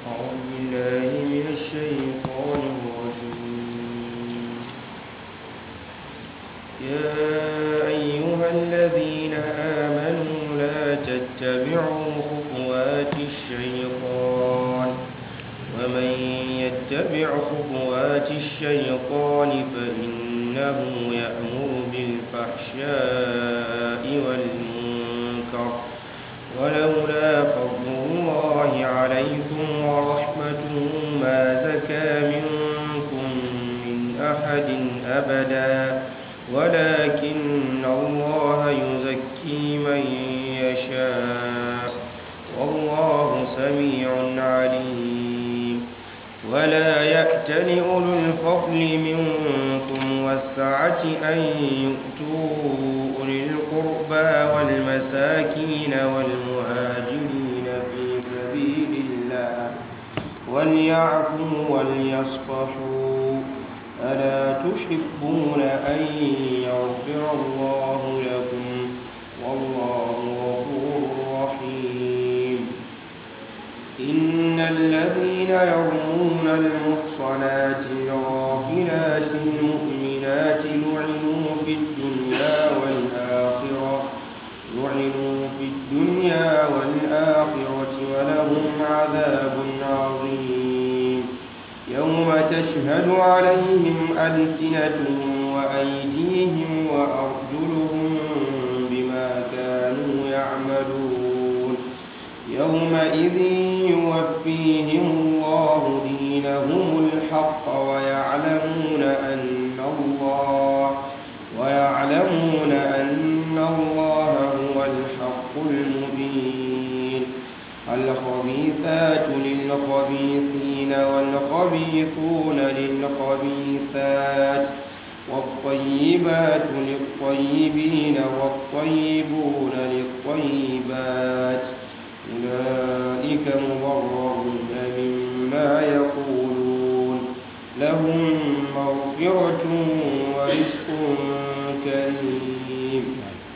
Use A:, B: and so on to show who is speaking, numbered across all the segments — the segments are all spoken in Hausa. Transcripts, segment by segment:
A: أعوذ بالله من الشيطان الرجيم. يا أيها الذين آمنوا لا تتبعوا خطوات الشيطان ومن يتبع خطوات الشيطان فإنه يأمر بالفحشاء والمنكر ولولا فضل الله عليكم ورحمته ما زكى منكم من أحد أبدا ولكن الله يزكي من يشاء والله سميع عليم. ولا يأتل أولو الفضل منكم والسعة أن يؤتوا أولي القربى والمساكين والمهاجرين في سبيل الله وليعفوا وليصفحوا ألا تحبون أن يغفر الله لكم والله غفور رحيم. إن الذين يرمون المحصنات الغافلات المؤمنات لعنوا في الدنيا والآخرة ولهم عذاب عظيم. يوم تشهد عليهم ألسنتهم وأيديهم وأرجلهم بما كانوا يعملون يومئذ يوفيهم الله دينهم الحق ويعلمون أن الله هو الحق المبين. الخبيثات للخبيثين والخبيثون للخبيثات والطيبات للطيبين والطيبون للطيبات أولئك مبرؤون مما يقولون لهم مغفرة ورزق كريم.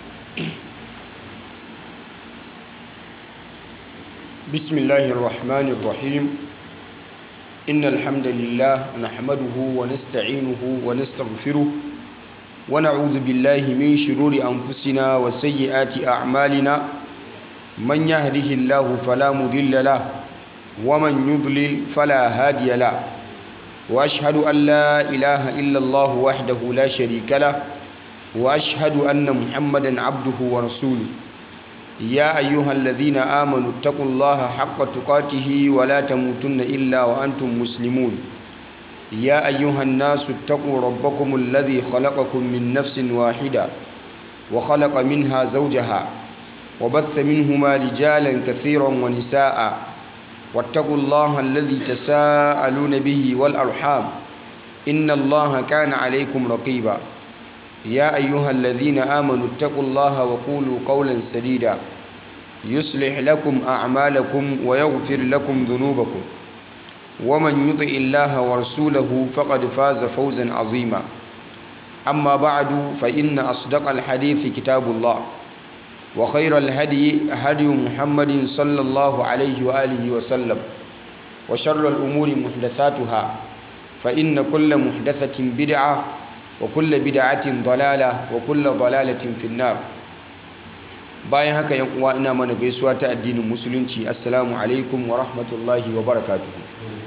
B: بسم الله الرحمن الرحيم. إن الحمد لله نحمده ونستعينه ونستغفره ونعوذ بالله من شرور أنفسنا وسيئات أعمالنا من يهده الله فلا مضل له ومن يضلل فلا هادي له وأشهد أن لا إله إلا الله وحده لا شريك له وأشهد أن محمدا عبده ورسوله. يا أيها الذين آمنوا اتقوا الله حق تقاته ولا تموتن إلا وأنتم مسلمون. يا أيها الناس اتقوا ربكم الذي خلقكم من نفس واحدة وخلق منها زوجها وبث منهما رجالا كثيرا ونساء واتقوا الله الذي تساءلون به والأرحام إن الله كان عليكم رقيبا. يا أيها الذين آمنوا اتقوا الله وقولوا قولا سديدا يصلح لكم أعمالكم ويغفر لكم ذنوبكم ومن يطع الله ورسوله فقد فاز فوزا عظيما. أما بعد فإن أصدق الحديث كتاب الله وخير الهدي هدي محمد صلى الله عليه وآله وسلم وشر الأمور محدثاتها فإن كل محدثة بدعة وكل بدعة ضلالة وكل ضلالة في النار. bayan haka yan uwa ina mana gaisuwa ta addinin musulunci assalamu alaikum wa rahmatullahi wa barakatuhu.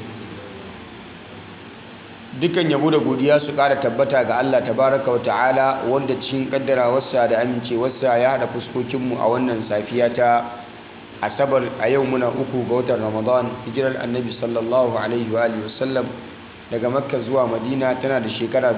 B: Dukan yabo da godiya su ƙara tabbata ga Allah tabaraka wa ta'ala wanda cikin kaddarawarsa da amincewarsa ya haɗa fuskokinmu a wannan safiya ta asabar a yau muna 3 ga watan ramadan hijirar annabi sallallahu alaihi wa sallam daga makka zuwa madina tana da shekara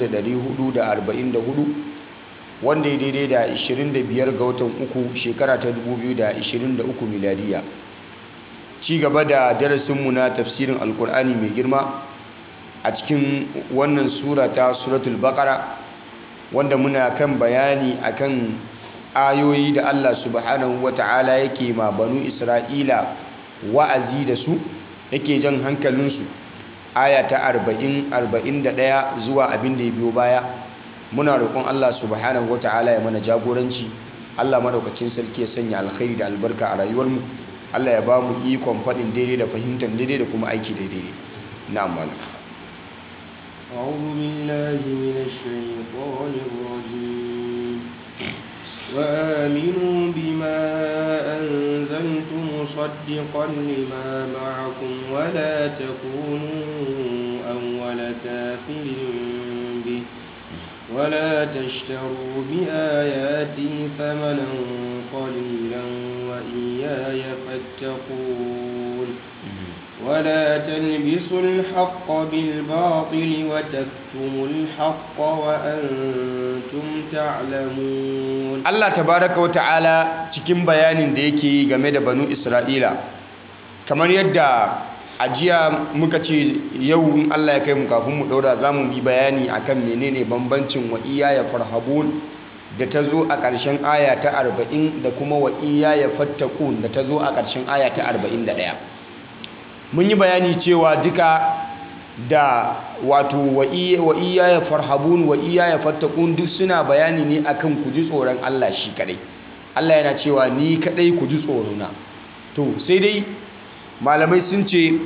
B: 1444 wanda ya daidai da 25 ga watan uku shekara ta 2023 miladiya. Ci gaba da darasinmu na tafsirin alkur'ani mai girma a cikin wannan sura ta suratul baqara wanda muna kan bayani akan ayoyi da Allah subhanahu wata'ala yake ma banu isra'ila wa'azi da su yake jan hankalinsu, aya ta 40 41 zuwa abin da ya biyo baya. Muna roƙon Allah subhanahu wata'ala ya mana jagoranci. Allah madaukakin sarki ya sanya alkhairi da albarka a rayuwarmu. Allah ya ba mu ikon faɗin daidai da fahimtar daidai da kuma aiki daidai. Na'am malam.
A: أعوذ بالله من الشيطان الرجيم وآمنوا بما أنزلت مصدقا لما معكم ولا تكونوا أول كافر به ولا تشتروا بآياتي ثمنا قليلا وإياي فاتقون ولا تلبسوا الحق بالباطل وتكتموا الحق وأنتم تعلمون.
B: Allah tabaraka wa ta'ala cikin bayanin da yake yi game da banu Isra'ila, kamar yadda a jiya muka ce yau in Allah ya kai mu kafin mu daura za mu bi bayani akan menene bambancin wa iyaya farhabun da ta zo a ƙarshen aya ta 40 da kuma wa iyaya fattakun da ta zo a ƙarshen aya ta 41. Mun yi bayani cewa duka da wato wa iyaya farhabun wa iyaya fattakun duk suna bayani ne akan ku ji tsoron Allah shi kadai. Allah yana cewa ni kadai ku ji tsorona. To sai dai malamai sun ce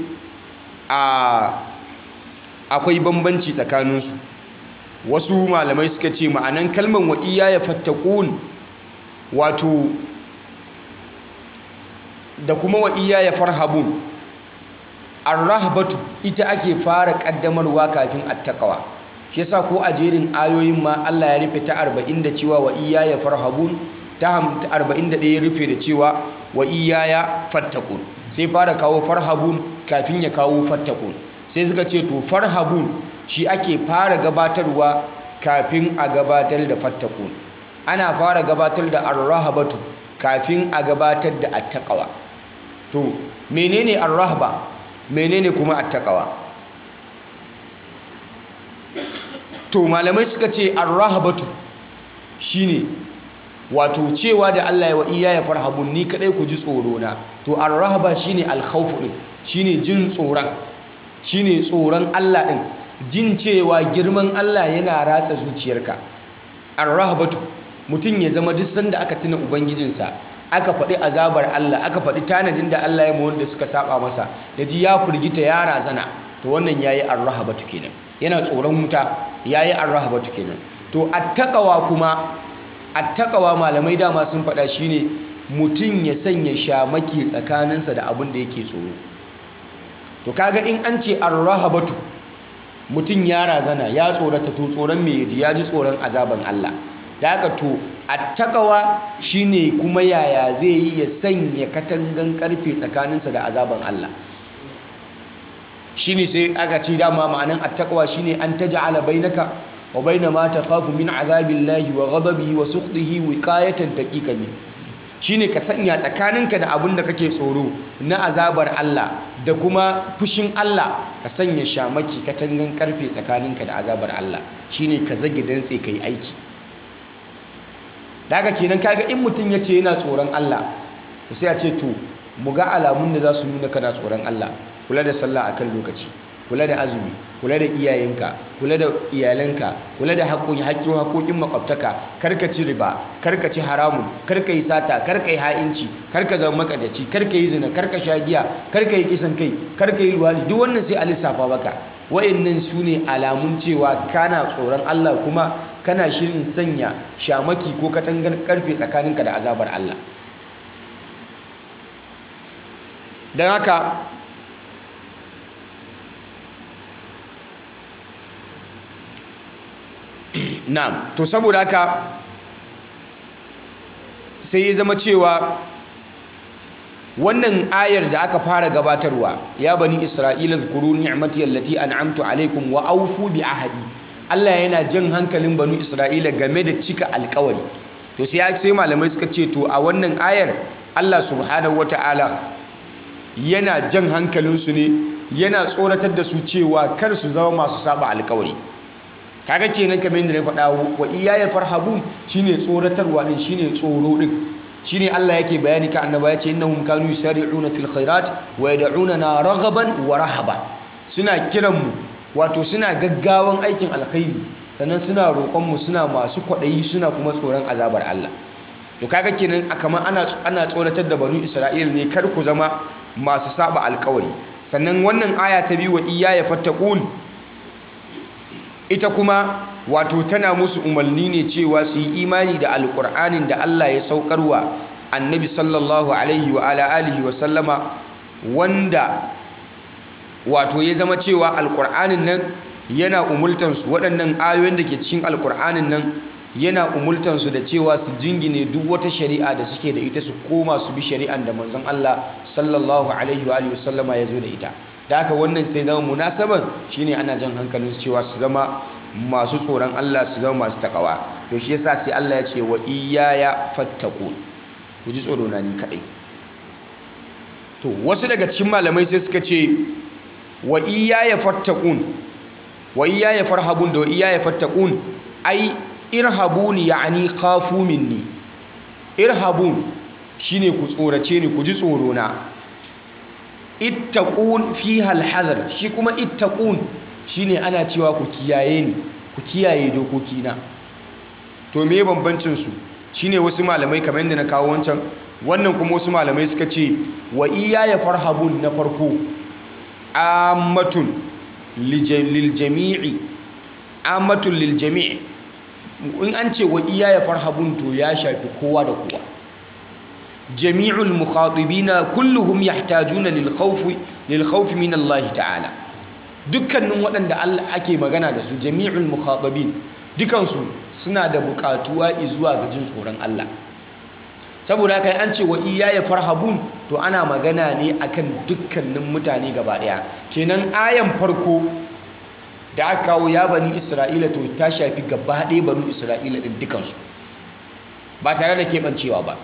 B: akwai bambanci tsakaninsu. Wasu malamai suka ce ma'anan kalman wa iyaya fattakun wato da kuma wa iyaya farhabun, ar-rahbatu ita ake fara kaddamarwa kafin attaqwa. Shi yasa ko a jerin ayoyin ma Allah ya rufe ta 40 da cewa wa iyaya farhabun, ta 41 ya rufe da cewa wa iyaya fattakun. Sai fara kawo farhabun kafin ya kawo fattakun. Sai suka ce to farhabun shi ake fara gabatarwa kafin a gabatar da fattakun. Ana fara gabatar da ar-rahbatu kafin a gabatar da attaqwa. To menene ar-rahba? Menene kuma attaqwa? To malamai suka ce ar-rahbatu shine wato cewa da Allah ya wa iyaya farhabun ni kadai ku ji tsoro na. To ar-rahba shine al-khawf din, shine jin tsoron, shine tsoron Allah din, jin cewa girman Allah yana ratsa zuciyarka. Ar-rahbatu mutum ya zama duk sanda aka tuna ubangijinsa, aka faɗi azabar Allah, aka faɗi tanadin da Allah ya ma wanda suka saba masa, da ji ya furgita ya razana, to wannan yayi ar-rahbatu kenan. Yana tsoron wuta, yayi ar-rahbatu kenan. To attaqwa kuma, attaqwa malamai dama sun faɗa shine mutum ya sanya shamaki tsakaninsa da abin da yake tsoro. To kaga in an ce ar-rahbatu mutum ya razana, ya tsorata, to tsoron me yaji? Ya ji tsoron azaban Allah. Da haka to attaqwa shine kuma yaya zai yi ya sanya katangan karfe tsakaninsa da azaban Allah. Shine sai aka ce dama ma'anan attaqwa shine an taj'ala bainaka wa baina ma takhafu min azabillahi wa ghadabihi wa sukhtihi wiqayatan taqiqan. Shine ka sanya tsakaninka da abin da kake tsoro na azabar Allah da kuma fushin Allah, ka sanya shamaki katangan karfe tsakaninka da azabar Allah. Shine ka zage dantse kai aiki. Daga kenan kaga in mutum ya ce yana tsoron Allah, to sai a ce to mu ga alamun da za su nuna kana tsoron Allah. Kula da sallah akan lokaci, kula da azumi, kula da iyayenka, kula da iyalanka, kula da haƙoƙin makwabtaka, karka ci riba, karka ci haramun, karka yi sata, karka yi ha'inci, karka zama makadaci, karka yi zina, karka sha giya, karka yi kisan kai, karka yi luwadi. Duk wannan sai a lissafa maka. Wa'annan su ne alamun cewa kana tsoron Allah kuma kana shirin sanya shamaki ko katangar karfe tsakaninka da azabar Allah. Don haka na'am, to saboda haka sai ya zama cewa wannan ayar da aka fara gabatarwa, ya bani isra'ila zkuru ni'mati allati an'amtu alaikum wa awfu bi ahdi. Allah yana jan hankalin banu isra'ila game da cika alkawari. To sai malamai suka ce to a wannan ayar Allah subhanahu wata'ala yana jan hankalinsu ne, yana tsoratar da su cewa kar su zama masu saba alkawari. Kaga kenan kamar yadda na faɗa, wa iyaya farhabun shine tsoratarwa din, shine tsoro din. Shine Allah yake bayani ka annaba yace innahum kanu yusari'una fil khairat wa yad'unana raghaban wa rahaban. Suna kiran mu, wato suna gaggawan aikin alkhairi, sannan suna roƙon mu, suna masu kwaɗayi, suna kuma tsoron azabar Allah. to kaga kenan kamar ana tsoratar da banu Isra'il ne kar ku zama masu saba alkawari. Sannan wannan aya ta biyu wa iyaya fattaqun ita kuma wato tana musu umarni ne cewa su yi imani da alƙur'anin da Allah ya saukarwa annabi sallallahu alaihi wa ala alihi wa sallama, wanda wato ya zama cewa alƙur'anin nan yana umultansu, waɗannan ayoyin da ke cikin alƙur'anin nan yana umultansu da cewa su jingine duk wata shari'a da suke da ita su koma su bi shari'an da manzon Allah sallallahu alaihi wa alihi wa sallama ya zo da ita. Da haka wannan sai zama munasaban shine ana jan hankalin su cewa su zama masu tsoron Allah, su zama masu takawa. To shi yasa sai Allah ya ce wa iyaya fattaqun, ku ji tsoro na ni kadai. To wasu daga cikin malamai sai suka ce wa iyaya fattaqun, wa iyaya farhabun da wa iyaya fattaqun ai irhabuni ya'ni khafu minni. Irhabun shine ku tsorace ni, ku ji tsoro na. Ittaqun fiha alhazar, shi kuma ittaqun shine ana cewa ku kiyaye ni, ku kiyaye dokokina. To me bambancin su? Shine wasu malamai kamar yadda na kawo wancan, wannan kuma wasu malamai suka ce wa iyaya farhabun na farko ammatun lil jami'i, ammatun lil jami'i. In an ce wa iyaya farhabun to ya shafi kowa da kowa. Jami'ul mukhatibina kulluhum yahtajuna lil khawfi min Allah ta'ala. Dukkanin waɗanda Allah ake magana da su, jami'ul mukhatabin, dukansu suna da buƙatuwa zuwa ga jin tsoron Allah. Saboda haka an ce wa iyaya farhabun to ana magana ne akan dukkanin mutane gaba ɗaya. Kenan ayan farko da aka kawo ya bani Isra'ila to ta shafi gaba ɗaya banu Isra'ila ɗin dukansu, ba tare da keɓancewa ba.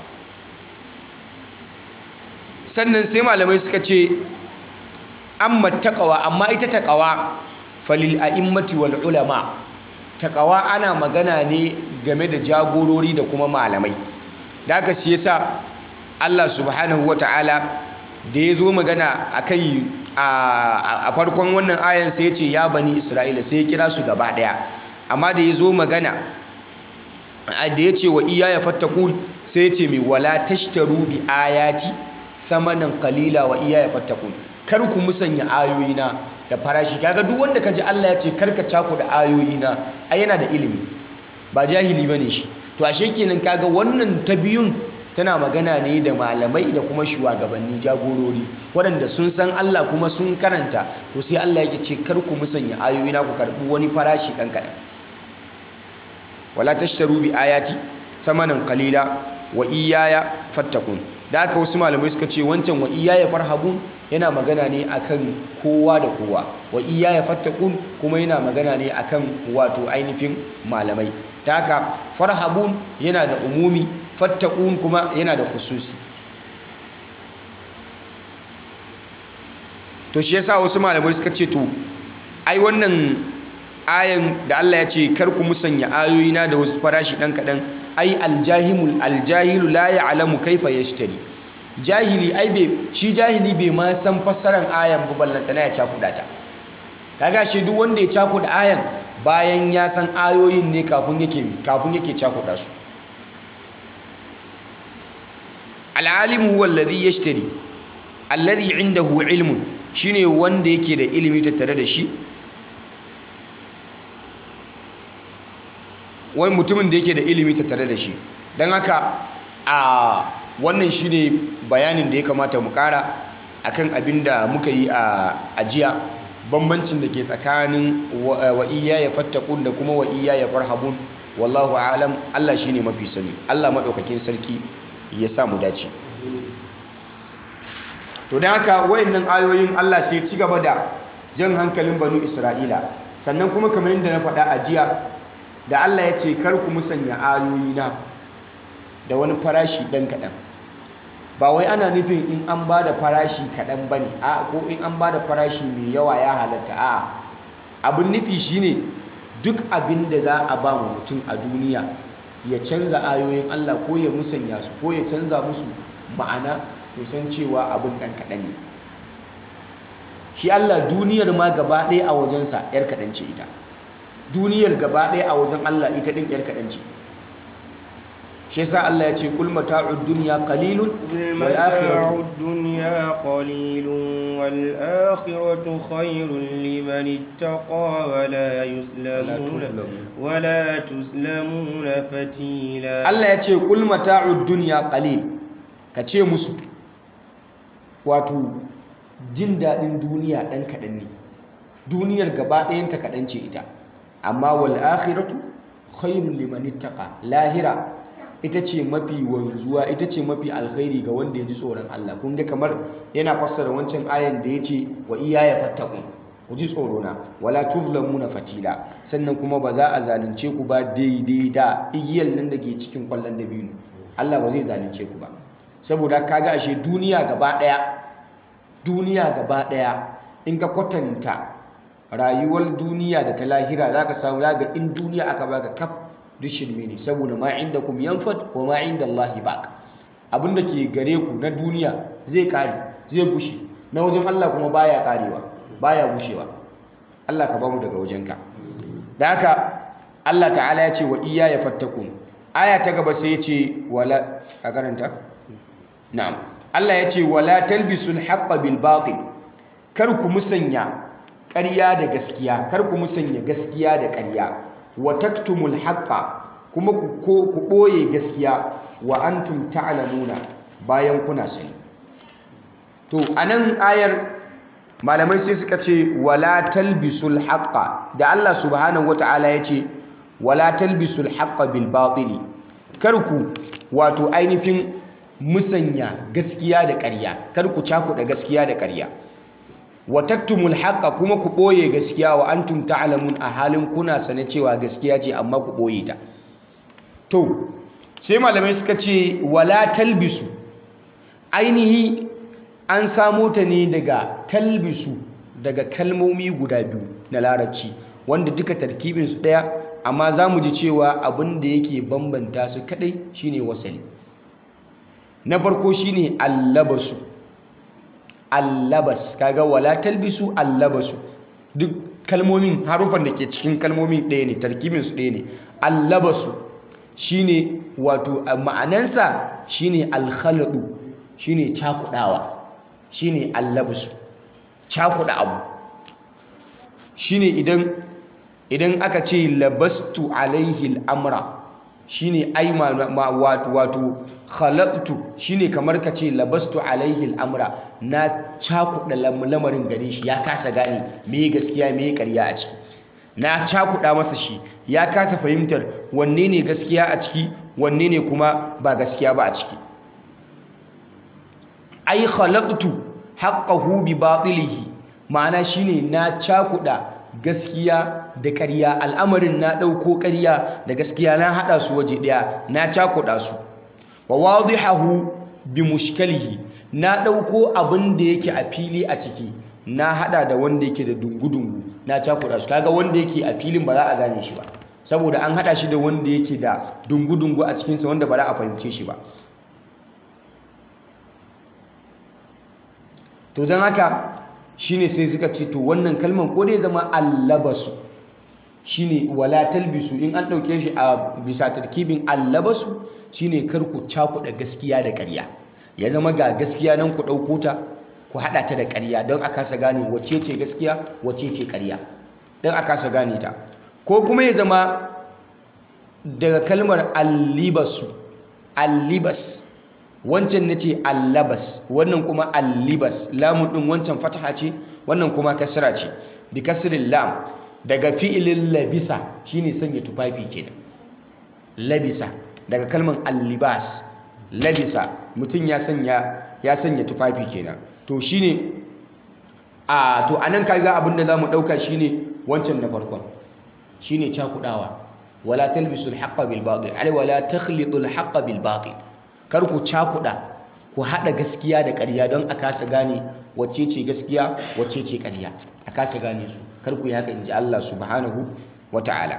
B: Sannan sai malamai suka ce amma taqwa, amma ita taqwa falil a'immati wal ulama. Taqwa ana magana ne game da jagorori da kuma malamai. Da haka shi yasa Allah subhanahu wata'ala da ya zo magana akai a farkon wannan ayan sai ya ce ya bani Isra'ila, sai ya kira su gaba daya. Amma da ya zo magana da ya ce wa iyaya fattakun sai ya ce mai wala tashtaru bi ayati thamanan qalila wa iyaya fattakun, kar ku musanya ayoyina da farashi. Kaga duk wanda kaji Allah ya ce kar ka cako da ayoyina ai yana da ilimi, ba jahili bane shi. To ashe kenan kaga wannan ta biyun tana magana ne da malamai da kuma shugabanni, jagorori waɗanda sun san Allah kuma sun karanta. To sai Allah yake ce kar ku musanya ayoyina, ku karɓi wani farashi ɗan kaɗan. Wala tashtaru bi ayati thamanan qalila wa iyaya fattakun. Da haka wasu malamai suka ce wancan wa iyaya farhabun yana magana ne akan kowa da kowa, wa iyaya fattakun kuma yana magana ne akan wato ainihin malamai. Da haka farhabun yana da umumi, fattakun kuma yana da khususi. To shi yasa wasu malamai suka ce to ai wannan ayan da Allah ya ce kar ku musanya ayoyina da wasu farashi dan kadan, ai aljahilu la ya'lamu kaifa yashtari. Jahili ai shi jahili bai ma san fassaran ayan ba, ballantana ya cakuda ta. Kaga shi duk wanda ya cakuda ayan bayan ya san ayoyin ne kafin yake cakuda su. Al'alimu huwa alladhi yashtari, alladhi indahu ilmun, shine wanda yake da ilimi tattare da shi, wani mutumin da yake da ilimi tattare da shi. Don haka a wannan shine bayanin da ya kamata mu kara akan abin da muka yi a jiya, bambancin da ke tsakanin wa iyaya fattaqun da kuma wa iyaya farhabun. Wallahu a'lam, Allah shine mafi sani. Allah madaukakin sarki ya sa mu dace. To da haka wayannan ayoyin Allah sai ci gaba da jan hankalin banu Isra'ila. Sannan kuma kamar yadda na faɗa a jiya, da Allah ya ce kar ku musanya ayoyina da wani farashi ɗan kaɗan, ba wai ana nufin in an ba da farashi kaɗan ba ne, ko in an ba da farashi mai yawa ya halatta. A abin nufi shine duk abin da za a ba mutum a duniya ya canza ayoyin Allah ko ya musanya su ko ya canza musu ma'ana, to san cewa abin ɗan kaɗan ne. Shi Allah duniyar ma gaba ɗaya a wajensa 'yar kaɗan ce ita. Duniyar gaba ɗaya a wajen Allah ita ɗin 'yar kaɗan ce. shi yasa Allah ya ce kul mata'ud dunya qalilun wal
A: متاع
B: akhiratu
A: الدنيا قليل والآخرة خير لمن اتقى ولا تسلمون فتيلا.
B: Allah ya ce kul mata'ud dunya qalil, ka ce musu wato jin daɗin duniya ɗan kaɗan ne, duniyar gaba ɗayanta kaɗan ce ita, amma wal akhiratu khairul liman ittaqa, lahira ita ce mafi wanzuwa, ita ce mafi alkhairi ga wanda ya ji tsoron Allah. Kun ga kamar yana fassara wancan ayan da ya ce wa iyaya fattaqun, ku ji tsorona, wala tuzlamuna fatila, sannan kuma ba za a zalunce ku ba daidai da igiyar nan da ke cikin kwallon dabino. Allah ba zai zalunce ku ba, saboda kaga ashe duniya gaba ɗaya in ka kwatanta rayuwar duniya da ta lahira za ka samu ga in duniya aka baka kaf duk shirme ne, saboda ma inda kum yanfad wa ma inda Allahi baq. Abinda ke gare ku na duniya zai kare, zai gushe, na wajen Allah kuma baya karewa, baya gushewa. Allah ka bamu daga wajenka. Da haka Allah ta'ala ya ce wa iyaya fattakun. Aya ta gaba sai ya ce wala, ka karanta? Na'am. Allah ya ce wala talbisul haqqa bil batil. Kar ku musanya ƙarya da gaskiya, kar ku musanya gaskiya da ƙarya. Wa taktumul haqqa, kuma ku ɓoye gaskiya, wa antum ta'lamuna, bayan kuna sani. To anan ayar malamai sai suka ce wala talbisul haqqa, da Allah subhanahu wata'ala ya ce wala talbisul haqqa bil batili, kar ku wato ainihin musanya gaskiya da ƙarya, kar ku cakuɗa gaskiya da ƙarya. Wa taktumul haqqa, kuma ku ɓoye gaskiya, wa antum ta'lamun, a halin kuna sane cewa gaskiya ce amma ku ɓoye ta. To sai malamai suka ce wala talbisu, ainihi an samo ta ne daga talbisu, daga kalmomi guda biyu na larabci wanda duka tarkibinsu ɗaya, amma za mu ji cewa abin da yake bambanta su kadai shine wasali. Na farko shine allabasu, allabas, kaga wala talbisu allabasu, duk kalmomin harufan da ke cikin kalmomin ɗaya ne, tarkibinsu ɗaya ne. Allabasu shine wato ma'anansa shine alkhaladu, shine cakudawa, shine allabasu, cakuda abu. Shine idan aka ce labastu alaihi al'amra, shine ai wato khalaqtu, shine kamar ka ce labastu alaihi al'amra, na cakuɗa lamarin gare shi, ya kasa gane me gaskiya me ƙarya a ciki, na cakuɗa masa shi, ya kasa fahimtar wanne ne gaskiya a ciki wanne ne kuma ba gaskiya ba a ciki. Ai khalaqtu haqqahu bi batilihi, ma'ana shine na cakuɗa gaskiya da ƙarya, al'amarin na ɗauko ƙarya da gaskiya na haɗa su waje ɗaya, na cakuɗa su. Wa wadihahu bi mushkalihi, na ɗauko abin da yake a fili a ciki, na haɗa da wanda yake da dungu-dungu, na cakuɗa su. Kaga wanda yake a filin ba za a gane shi ba, saboda an haɗa shi da wanda yake da dungu-dungu a cikinsa wanda ba za a fahimce shi ba. To don haka shine sai suka ce to wannan kalman ko dai zama allabasu, shine wala talbisu, in an ɗauke shi a bisa tarkibin allabasu shine kar ku cakuɗa gaskiya da ƙarya, ya zama ga gaskiya nan ku ɗauko ta ku haɗa ta da ƙarya don a kasa gane wacce ce gaskiya wacce ce ƙarya, don a kasa gane ta. Ko kuma ya zama daga kalmar allibasu, allibas, wancan na ce allabas, wannan kuma allibas, lamun ɗin wancan fataha ce wannan kuma kasra ce, bi kasrin lam, daga fi'ilin labisa shine sanya tufafi kenan. Labisa daga kalmar allibas, labisa mutum ya sanya tufafi kenan. To shine to anan kaga abinda zamu dauka shine wancan na farkon, shine cakudawa, wala talbisul haqqa bil batil, ai wala takhlitul haqqa bil batil, kar ku cakuda ku hada gaskiya da ƙarya don a kasa gane wacce ce gaskiya wacce ce ƙarya, a kasa gane su, kar ku yi haka inji Allah subhanahu wata'ala.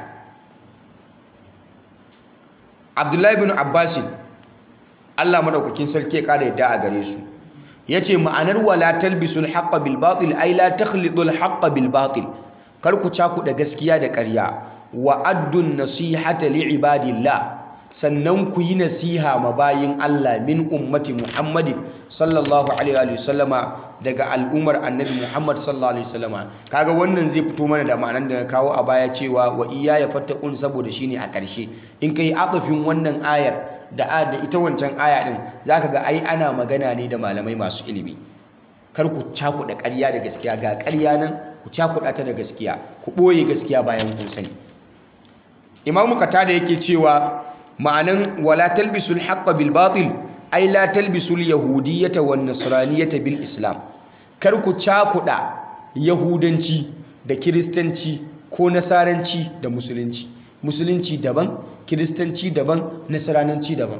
B: Abdullahi ibn Abbas, Allah madaukakin sarki ya kara yadda a gare su, yace ma'anar wala talbisul haqqa bil batil ay la takhlitul haqqa bil batil, kar ku cakuda gaskiya da ƙarya. Wa addun nasihata li ibadillah, sannan ku yi nasiha ma bayin Allah min ummati Muhammadin sallallahu alaihi wa sallama daga al'ummar annabi Muhammad sallallahu alaihi wa sallama. Kaga wannan zai fito mana da ma'anar da na kawo a baya cewa wa iyaya fattaqun, saboda shine a ƙarshe. In kai atafin wannan ayar da ita wancan aya din, zaka ga ai ana magana ne da malamai masu ilimi. Kar ku cakuɗa ƙarya da gaskiya, ga ƙarya nan ku cakuɗa ta da gaskiya, ku ɓoye gaskiya bayan kun sani. Imamu Qatada yake cewa ma'anan wala talbisul haqqa bil batil ai la talbisul yahudiyyata wan nasraniyyata bil islam. Kar ku cakuɗa yahudanci da kiristanci ko nasaranci da musulunci. Musulunci daban, kiristanci daban, nasaranci daban.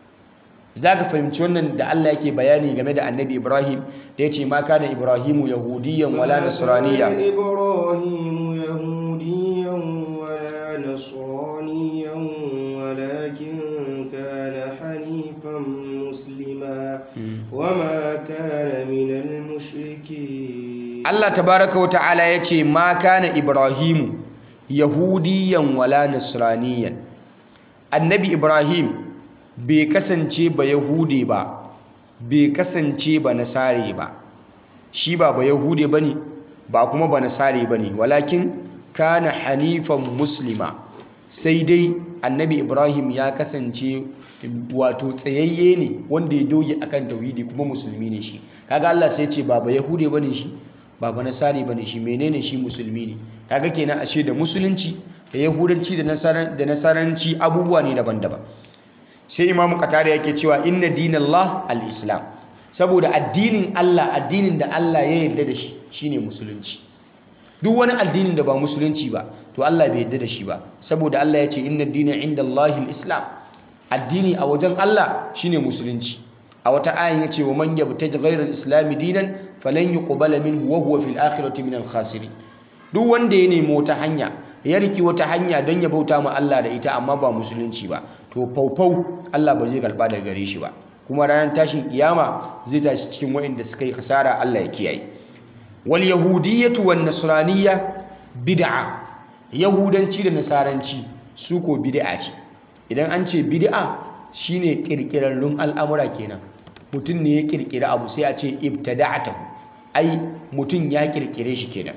B: Za ka fahimci wannan da Allah yake bayani game da annabi Ibrahim da ya ce ma kana Ibrahimu yahudiyan wala nasraniya.
A: Ibrahimu yahudiyan wala nasraniyan walakin kana hanifan muslima wama kana minal mushrikin.
B: Allah tabaraka wa ta'ala ya ce ma kana Ibrahimu yahudiyan wala nasraniyan. Annabi Ibrahim bai kasance ba yahude ba, bai kasance ba nasare ba. Shi ba yahude bane, ba kuma ba nasare bane, walakin kana hanifan muslima. Sai dai annabi Ibrahim ya kasance wato tsayayye ne wanda ya doge akan tauhidi, kuma musulmi ne shi. Kaga Allah sai ce ba yahude bane shi, ba nasare bane shi, menene shi? Musulmi ne. Kaga kenan ashe da musulunci da yahudanci da nasaranci abubuwa ne daban-daban. Sai Imamu Qatada yake cewa inna dinallah al-islam, saboda addinin Allah, addinin da Allah ya yarda da shi shine musulunci. Duk wani addinin da ba musulunci ba to Allah bai yarda da shi ba, saboda Allah ya ce inna dina indallahi al-islam. Addini a wajen Allah shine musulunci. A wata ayin yace wa man yabtaji ghayra al-islam dinan falan yuqbala minhu wa huwa fil akhirati minal khasirin. Duk wanda ya nemi wata hanya, ya riki wata hanya don ya bauta ma Allah da ita amma ba musulunci ba, to faufau Allah ba zai karba daga gare shi ba, kuma ranar tashin kiyama zai tashi cikin waɗanda suka yi kasara. Allah ya kiyaye. Wal yahudiyyatu wan nasraniyya bid'a. Yahudanci da nasaranci su ko bid'a ce. Idan an ce bid'a shine kirkirarrun al'amura kenan. Mutum ne ya kirkira abu sai a ce ibtada'atahu, ai mutum ya kirkire shi kenan.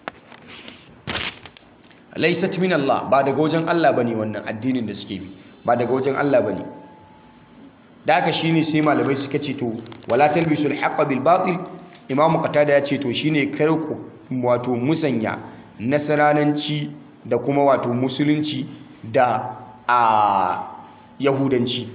B: Laysat min Allah, ba daga wajen Allah bane wannan addinin da suke bi, ba daga wajen Allah bane. Da haka shine sai malamai suka ce to wala talbisul haqqa bil batil. Imam Qatada ya ce to shine kar ku wato musanya nasaranci da kuma wato musulunci da yahudanci.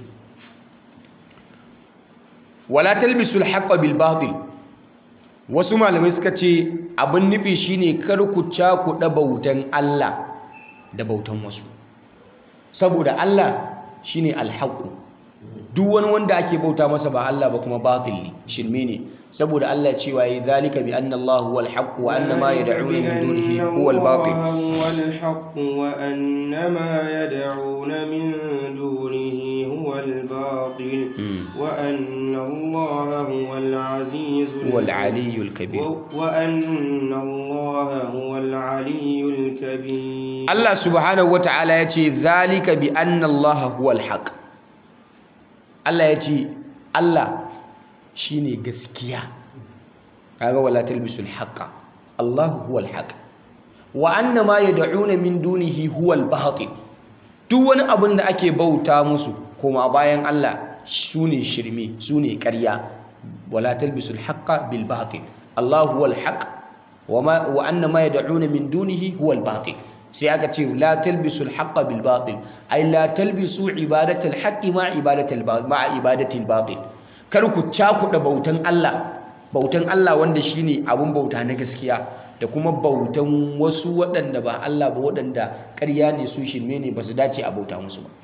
B: Wala talbisul haqqa bil batil, wasu malamai suka ce abin nufi shine kar ku cakuɗa bautan Allah da bautan wasu, saboda Allah shine alhaqu. Duk wani wanda ake bauta masa ba Allah ba kuma batil ne, shirme ne, saboda Allah cewa yi zalika bi anna Allah huwal haqq wa anna ma yad'una min dunihi huwal batil
A: wa anna ma yad'una min dunihi huwal batil wa anna Allah huwal azizul
B: aliyyul kabir
A: wa anna Allah huwal aliyyul kabir.
B: Allah subhanahu wata'ala yace zalika bi anna Allah huwal haqq. Allah yace Allah shine gaskiya. Kaga wala talbisul haqqa, Allahu huwal haqq wa anna ma yad'una min dunihi huwal batil. Duk wani abin da ake bauta musu kuma bayan Allah sune shirme, sune ƙarya. Wala talbisul haqqa bil batil, Allahu huwal haqq wa anna ma yad'una min dunihi huwal batil. Sai aka ce la talbisul haqqa bil batil, ay la talbisu ibadatal haqqi ma ibadatil batil. Kar ku cakuɗa bautan Allah wanda shine abun bauta na gaskiya da kuma bautan wasu waɗanda ba Allah ba, waɗanda ƙarya ne, su shirme ne, ba su dace a bauta musu ba.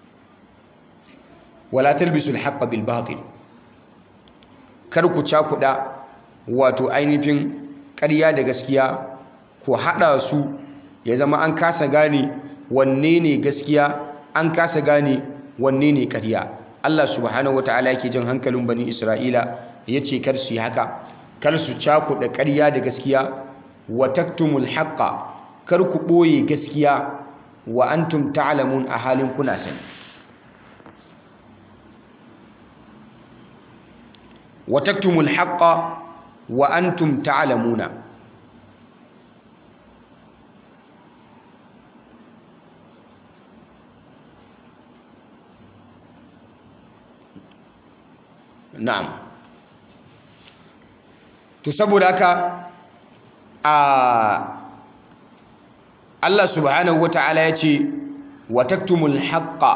B: Wala talbisul haqqa bil batil, kar ku cakuɗa wato ainihin ƙarya da gaskiya, ku haɗa su ya zama an kasa gane wanne ne gaskiya, an kasa gane wanne ne ƙarya. Allah subhanahu wataala yake jan hankalin bani Isra'ila yace kar su yi haka, kar su cakuɗa ƙarya da gaskiya. Wa taktumul haqqa, kar ku ɓoye gaskiya. Wa antum ta'lamun, a halin kuna sani. wa taktumul haqqa wa antum ta'lamuna. Na'am. To saboda haka Allah subhanahu wata'ala ya ce wa taktumul haqqa.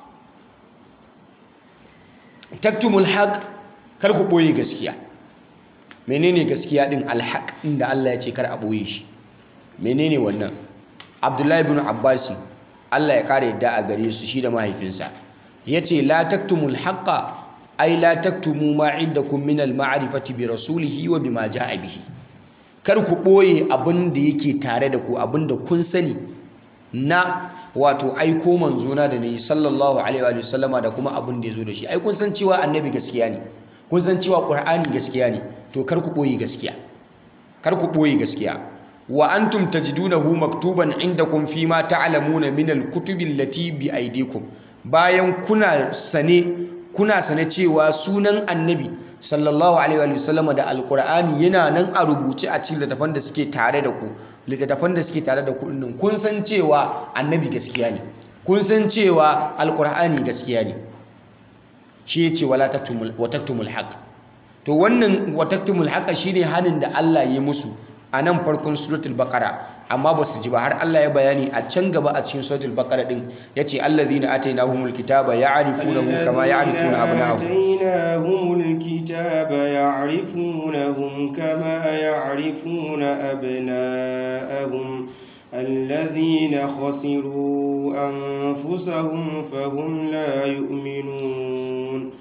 B: Taktumul haqq, kar ku boye gaskiya. Menene gaskiya din? Alhaq inda Allah ya ce kar a boye shi. Menene wannan? Abdullahi ibn Abbas, Allah ya kare yadda a gare su shi da mahaifinsa, yace la taktumul haqqa ai la taktumu ma indakum min al-ma'rifati bi rasulihi wa bima ja'a bihi. Kar ku boye abin da yake tare da ku, abin da kun sani na wato aiko manzona da nayi sallallahu alaihi wa sallama, da kuma abin da yazo da shi. Ai kun san cewa annabi gaskiya ne, kun san cewa qur'ani gaskiya ne, to kar ku boye gaskiya. Kar ku boye gaskiya. Wa antum tajidunahu maktuban indakum fima ta'lamuna min al-kutubi allati bi aydikum. Bayan kuna sane cewa sunan annabi sallallahu alaihi wa sallam da alqur'ani yana nan a rubuce a cikin littattafan da suke tare da ku, littattafan da suke tare da ku din, kun san cewa annabi gaskiya ne, kun san cewa alqur'ani gaskiya ne. Shi yace wala taktumul haqq. To wannan wa taktumul haqq shine hanin da Allah ya musu a nan farkon suratul baqara, amma ba su ji ba har Allah ya bayani a can gaba a cikin suratul baqara din, yace allazina atainahumul kitaba ya'rifunahu kama ya'rifuna abna'ahum.
A: Atainahumul kitaba ya'rifunahum kama ya'rifuna abna'ahum alladhina khasiru anfusahum fahum la yu'minun.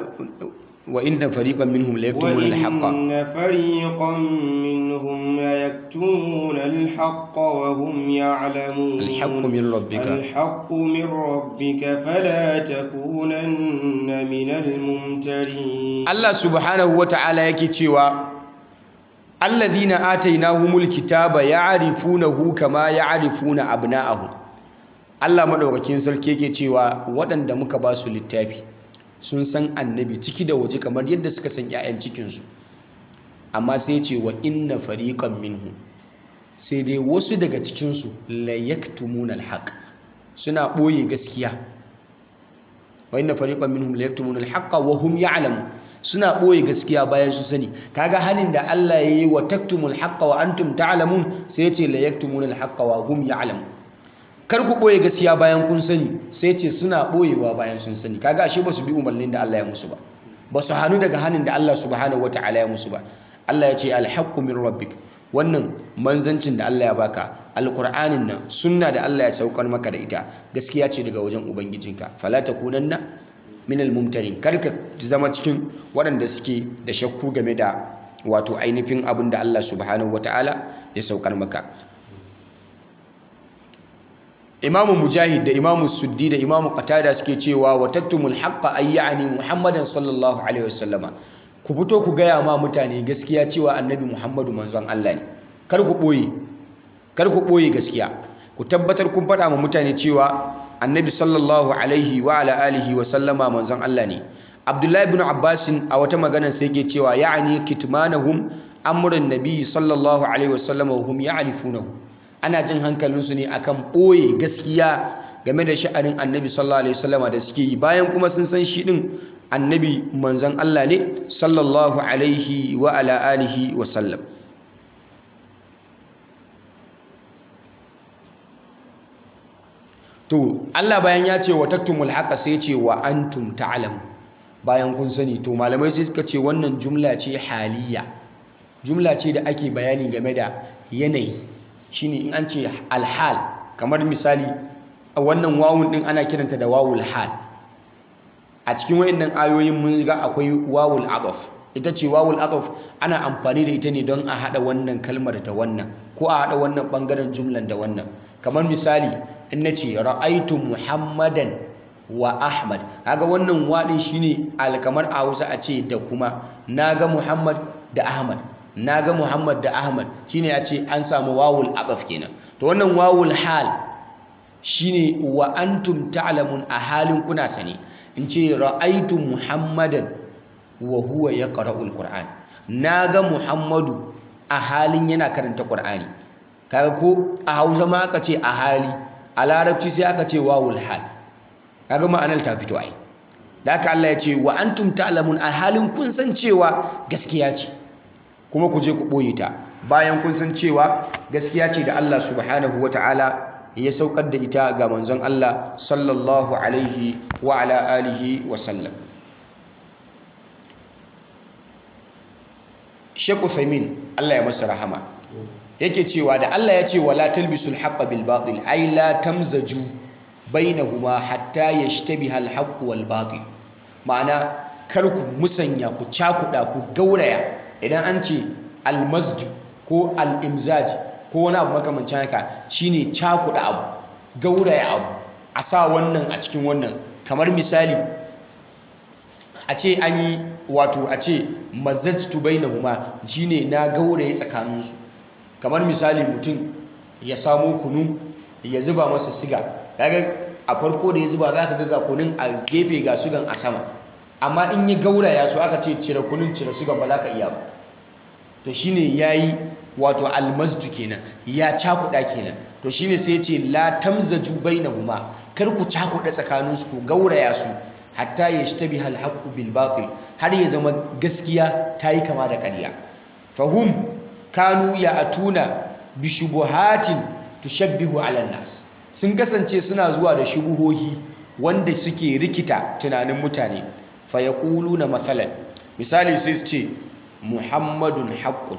B: وإن فريقا منهم ليكتمون الحق
A: وإن فريقا منهم ليكتمون الحق وهم يعلمون. الحق من ربك فلا تكونن من الممترين. الله
B: سبحانه وتعالى يكتوى الذين آتيناهم الكتاب يعرفونه كما يعرفون أبناءهم. الله مدوكين سلكي يكتوى ودن دمك باسو للتابي sun san annabi ciki da waje kamar yadda suka san 'ya'yan cikinsu, amma sai ce wa inna fariqan minhu, sai dai wasu daga cikinsu la yaktumuna alhaq, suna ɓoye gaskiya. Wa inna fariqan minhum la yaktumuna alhaqa wa hum ya'lamun, suna ɓoye gaskiya bayan su sani. Kaga hanin da Allah ya yi wa taktumul haqqa wa antum ta'lamun, sai ce la yaktumuna alhaqa wa hum ya'lamun. Kar ku ɓoye gaskiya bayan kun sani, sai ce suna ɓoyewa bayan sun sani. Kaga ashe ba su bi umarnin da Allah ya musu ba, ba su hannu daga hannun da Allah subhanahu wata'ala ya musu ba. Allah ya ce alhaqqu min rabbik, wannan manzancin da Allah ya baka, alqur'anin nan, sunna da Allah ya saukar maka da ita, gaskiya ce daga wajen ubangijinka. Fala takunanna minal mumtarin, kar ka zama cikin waɗanda suke da shakku game da wato ainihin abin da Allah subhanahu wata'ala ya saukar maka. Imamu Mujahid da Imamu Suddi da Imamu Qatada suke cewa wa taktumul haqqa ay ya'ni Muhammadan sallallahu alaihi wasallama. Ku fito ku gaya ma mutane gaskiya cewa annabi Muhammadu manzon Allah ne. Kar ku ɓoye gaskiya. Ku tabbatar kun faɗa ma mutane cewa annabi sallallahu alaihi wa ala alihi wa sallama manzon Allah ne. Abdullahi ibn Abbas a wata magana sai yake cewa ya'ni kitmanahum amrun nabi sallallahu alaihi wa sallama wa hum ya'rifunahu. Ana jin hankalinsu ne akan ɓoye gaskiya game da sha'anin annabi sallallahu alaihi wasallama da suke yi, bayan kuma sun san shi ɗin annabi manzon Allah ne sallallahu alaihi wa ala alihi wa sallam. To Allah bayan ya ce wa taktumul haqqa sai ya ce wa antum ta'lamu, bayan kun sani. To malamai sai suka ce wannan jumla ce haliya, jumla ce da ake bayani game da yanayi. Shine in an ce alhal, kamar misali wannan wawun din ana kiranta da wawul hal. A cikin wayannan ayoyin mun ga akwai wawul ataf. Ita ce wawul ataf ana amfani da ita ne don a hada wannan kalmar da wannan, ko a hada wannan bangaren jumlan da wannan. Kamar misali in nace ra'aitu Muhammadan wa Ahmad, kaga wannan wadin shine alkamar a Hausa a ce da kuma naga Muhammad da Ahmad, naga Muhammad da Ahmad, shine a ce an samu wawul ataf kenan. To wannan wawul hal shine wa antum ta'lamun, a halin kuna sane. In ce ra'aitu Muhammadan wa huwa yaqra'ul qur'an, naga Muhammadu a halin yana karanta qur'ani. Kaga ko a Hausa ma aka ce a hali, a Larabci sai aka ce wawul hal, kaga ma'anar ta fito ai. Da haka Allah ya ce wa antum ta'lamun, a halin kun san cewa gaskiya ce kuma ku je ku ɓoye ta, bayan kun san cewa gaskiya ce da Allah subhanahu wa ta'ala ya saukar da ita ga manzon Allah sallallahu alaihi wa ala alihi wa sallam. Sheikh Uthaymeen Allah ya masa rahama yake cewa da Allah ya ce wala talbisul haqqa bil batil, ay la tamzaju bainahuma hatta yashtabiha al haqq wal batil. Ma'ana kar ku musanya, ku cakuda, ku gauraya. Idan an ce al masj ko al imzaj ko wani abu makamancin haka shine cakuda abu, gauraya abu, a sa wannan a cikin wannan. Kamar misali a ce an yi wato a ce mazajtu bainahuma shine na gauraye tsakaninsu. Kamar misali mutum ya samo kunu ya zuba masa siga, kaga a farko da ya zuba za ka ga kunun a gefe ga sugan a sama, amma in ya gauraya su aka ce cire kunun cire sugan ba za ka iya ba. To shine yayi wato almazdu kenan, ya cakuda kenan. To shine sai ya ce la tamzaju bainahuma, kar ku cakuda tsakaninsu, ku gauraya su hatta yashtabiha alhaqqu bil batil, har ya zama gaskiya ta yi kama da ƙarya. Fahum kanu ya'tuna bi shubuhatin tushabbihu ala nas, sun kasance suna zuwa da shubuhohi wanda suke rikita tunanin mutane. Fa yaquluna mathalan, misali sai su ce Muhammadun haqqun,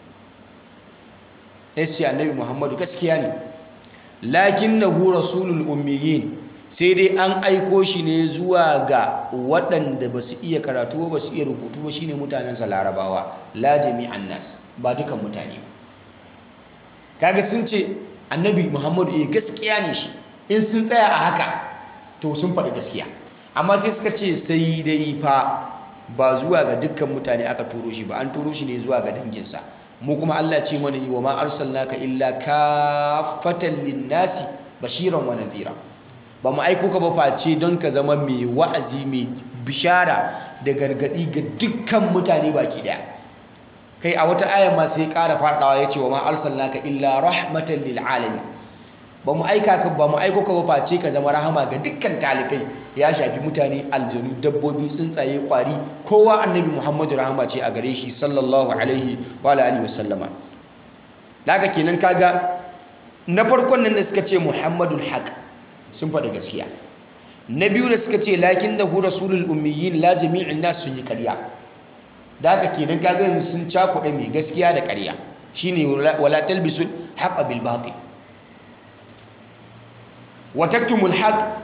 B: sai annabi Muhammadu gaskiya ne, lakinnahu rasulul ummiyin, sai dai an aiko shi ne zuwa ga waɗanda ba su iya karatu ba su iya rubutu ba, shine mutanensa larabawa, la jami'an nas, ba dukan mutane ba. Kaga sun ce annabi Muhammadu gaskiya ne shi, in sun tsaya a haka to sun faɗi gaskiya. Amma sai suka ce sai dai fa ba zuwa ga dukkan mutane aka turo shi ba, an turo shi ne zuwa ga danginsa. Mu kuma Allah ce mana wa ma arsalnaka illa kaffatan linnasi bashiran wa nadhira, ba mu aiko ka ba face don ka zama mai wa'azi, mai bishara da gargadi ga dukkan mutane baki daya. Kai a wata ayar ma sai ƙara faɗawa ya ce wa ma arsalnaka illa rahmatan lil alamin, ba mu aiko ka ba face ka zama rahama ga dukkan talikai, ya shafi mutane, aljanu, dabbobi, tsuntsaye, kwari, kowa annabi Muhammadu rahama ce a gare shi sallallahu alaihi wa alihi wasallama. Daga kenan kaga na farkon nan da suka ce Muhammadul haq sun faɗi gaskiya, na biyu da suka ce lakinnahu rasulul ummiyin la jami'in nas sun yi ƙarya. Daga kenan kaga yanzu sun cakuɗa mai gaskiya da ƙarya, shine wala talbisul haqqa bil batil wa taktumul haq,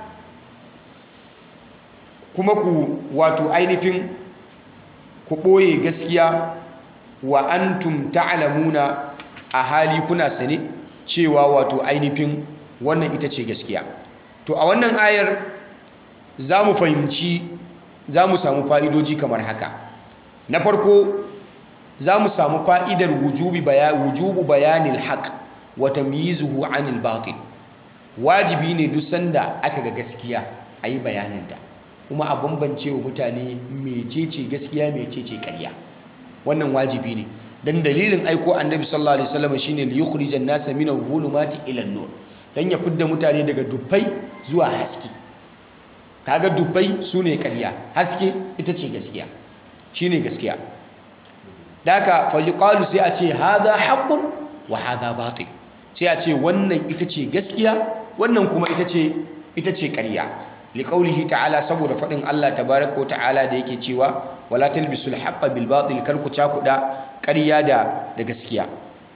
B: kuma ku wato ainihin ku ɓoye gaskiya, wa antum ta'lamuna, a hali kuna sane cewa wato ainihin wannan ita ce gaskiya. To a wannan ayar za mu samu fa'idoji kamar haka. Na farko za mu samu fa'idar wujubu bayanil haq wa tamyizuhu anil batil. Wajibi ne duk sanda aka ga gaskiya a yi bayaninta, kuma a bambance wa mutane mecece gaskiya mecece ƙarya. Wannan wajibi ne, dan dalilin aiko annabi sallallahu alaihi wasallam shine li yukhrijan nasa min adh-dhulumati ila an-nur, dan ya fidda mutane daga dubbai zuwa haske. Kaga dubbai sune ƙarya, haske ita ce gaskiya, shine gaskiya. Daka fa yuqalu, sai a ce hadha haqqun wa hadha batil, sai a ce wannan ita ce gaskiya, wannan kuma ita ce ƙarya. Liqaulihi ta'ala, saboda faɗin Allah tabaraka wa ta'ala da yake cewa wala talbisul haqqa bil batil, kar ku cakuɗa ƙarya da gaskiya.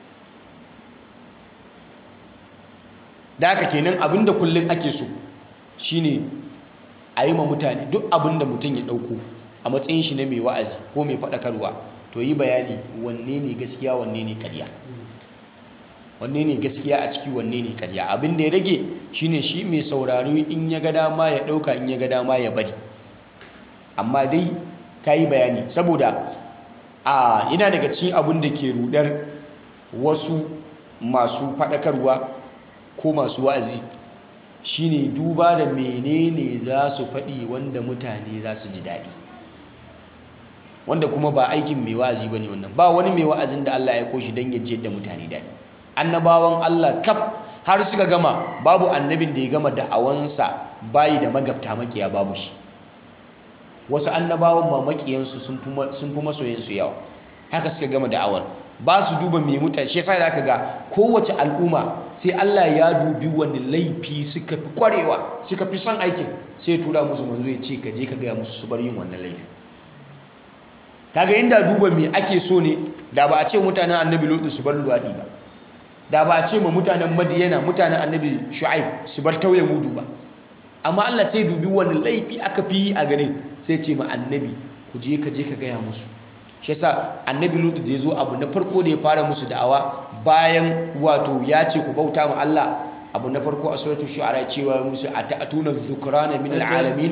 B: Da haka kenan abinda kullum ake so shine a yi ma mutane duk abinda mutum ya ɗauko a matsayin shi na mai wa'azi ko mai faɗakarwa, to yi bayani wanne ne gaskiya wanne ne ƙarya, wanne ne gaskiya a ciki wanne ne ƙarya. Abin da ya rage shine shi mai saurari in ya ga dama ya ɗauka, in ya ga dama ya bari, amma dai ka yi bayani. Saboda yana daga cikin abin da ke rudar wasu masu faɗakarwa ko masu wa'azi shine duba da menene za su faɗi wanda mutane za su ji daɗi. wanda kuma ba aikin mai wa'azi bane wannan. Ba wani mai wa'azin da Allah ya aiko shi dan ya jiyar da mutane dadi. Annabawan Allah kaf har suka gama babu annabin da ya gama da'awansa bayi da magabta makiya, babu shi. Wasu annabawan ma makiyansu sun fi masoyansu yawa, haka suka gama da'awar. Ba su duba mai mutane, shi yasa zaka ga kowace al'umma sai Allah ya dubi wani laifi suka fi kwarewa, suka fi son aikin, sai ya tura musu manzo ya ce ka je ka gaya musu su bar yin wannan laifin. Kaga inda duba me ake so ne, da ba a ce mutanen annabi Lutu su bar luwadi ba, da ba a ce ma mutanen Madiyana, mutanen annabi Shu'aib su bar tauye mudu ba. Amma Allah sai dubi wani laifi aka fi yi a garin, sai ce ma annabi ku je ka gaya musu. Shi yasa annabi Lutu da ya zo, abu na farko da ya fara musu da'awa bayan wato ya ce ku bauta ma Allah, abu na farko a suratul shu'ara cewa musu ata'tuna dhukrana min al'alamin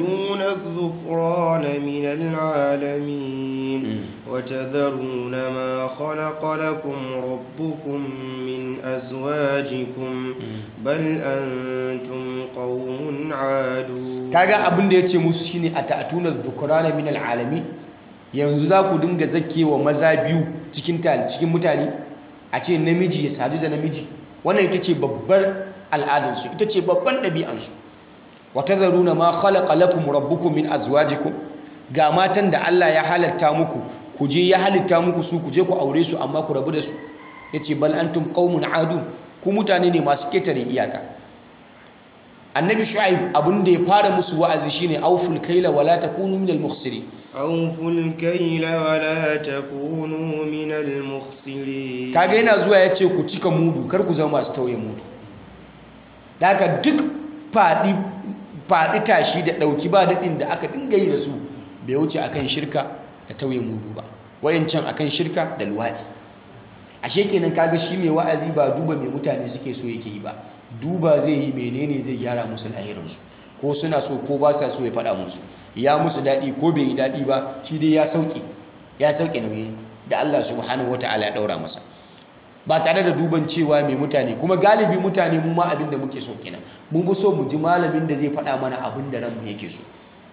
A: wa tadharuna ma khalaqa lakum rabbukum min azwajikum bal antum qaumun 'adun.
B: kaga abin da yace musu shine ata'tuna dhukrana min al'alamin, yanzu za ku dinga zakewa maza biyu cikin mutane, a ce namiji ya sadu da namiji. Wannan ita ce babbar al'adarsu, ita ce babban ɗabi'ansu. wa tadharuna ma khalaqa lakum rabbukum min azwajikum, ga matan da Allah ya halatta muku, ku je ya halitta muku su, ku je ku aure su amma ku rabu da su. Yace bal antum qaumun adun, ku mutane ne masu ketare iyaka. Annabi Shu'aib abin da ya fara musu wa'azi shine auful kaila wala takunu minal mukhsirin.
A: Auful kaila wala takunu minal mukhsirin.
B: Kaga yana zuwa yace ku cika mudu, kar ku zama masu tauye mudu. Daga duk faɗi tashi da ɗauki ba daɗin da aka dinga yi da su bai wuce akan shirka da tauye mudu ba, wayancan akan shirka da luwaɗi. Ashe kenan kaga shi mai wa'azi ba duba mai mutane suke so yake yi ba, duba zai yi menene zai gyara musu lahirinsu, ko suna so ko ba sa so ya faɗa musu, ya musu daɗi ko bai yi daɗi ba, shi dai ya sauke nauyi da Allah subhanahu wata'ala ya ɗaura masa, ba tare da duban cewa mai mutane. Kuma galibi mutane mu ma abin da muke so kenan, mun fi so mu ji malamin da zai faɗa mana abin da ranmu yake so,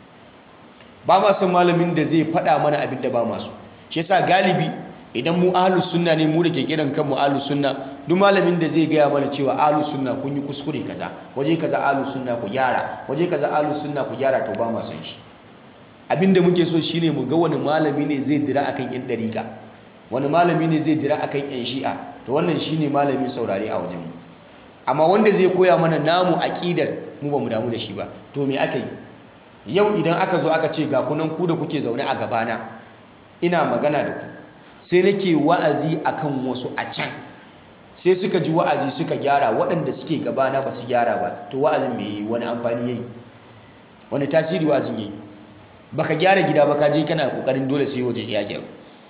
B: ba ma son malamin da zai faɗa mana abin da ba ma so. Shi yasa galibi idan mu ahlus sunna ne, mu da ke kiran kanmu ahlus sunna, duk malamin da zai gaya mana cewa ahlus sunna kun yi kuskure kaza, waje kaza ahlus sunna ku gyara, waje kaza ahlus sunna ku gyara, to ba ma son shi. Abinda muke so shine mu ga wani malami ne zai dira akan yan dariƙa, wani malami ne zai dira akan yan shi'a, to wannan shine malamin saurare a wajen mu. Amma wanda zai koya mana namu aqidar mu ba mu damu da shi ba, to me aka yi yau idan aka zo aka ce ga kunan ku da kuke zaune a gabana ina magana da ku, sai nake wa'azi akan wasu a can, sai suka ji wa'azi suka gyara, waɗanda suke gabana ba su gyara ba, to wa'azin me yi, wani amfani yayi, wani tasiri wa'azin yayi? Baka gyara gida ba, ka je kana kokarin dole sai waje ya gyaru.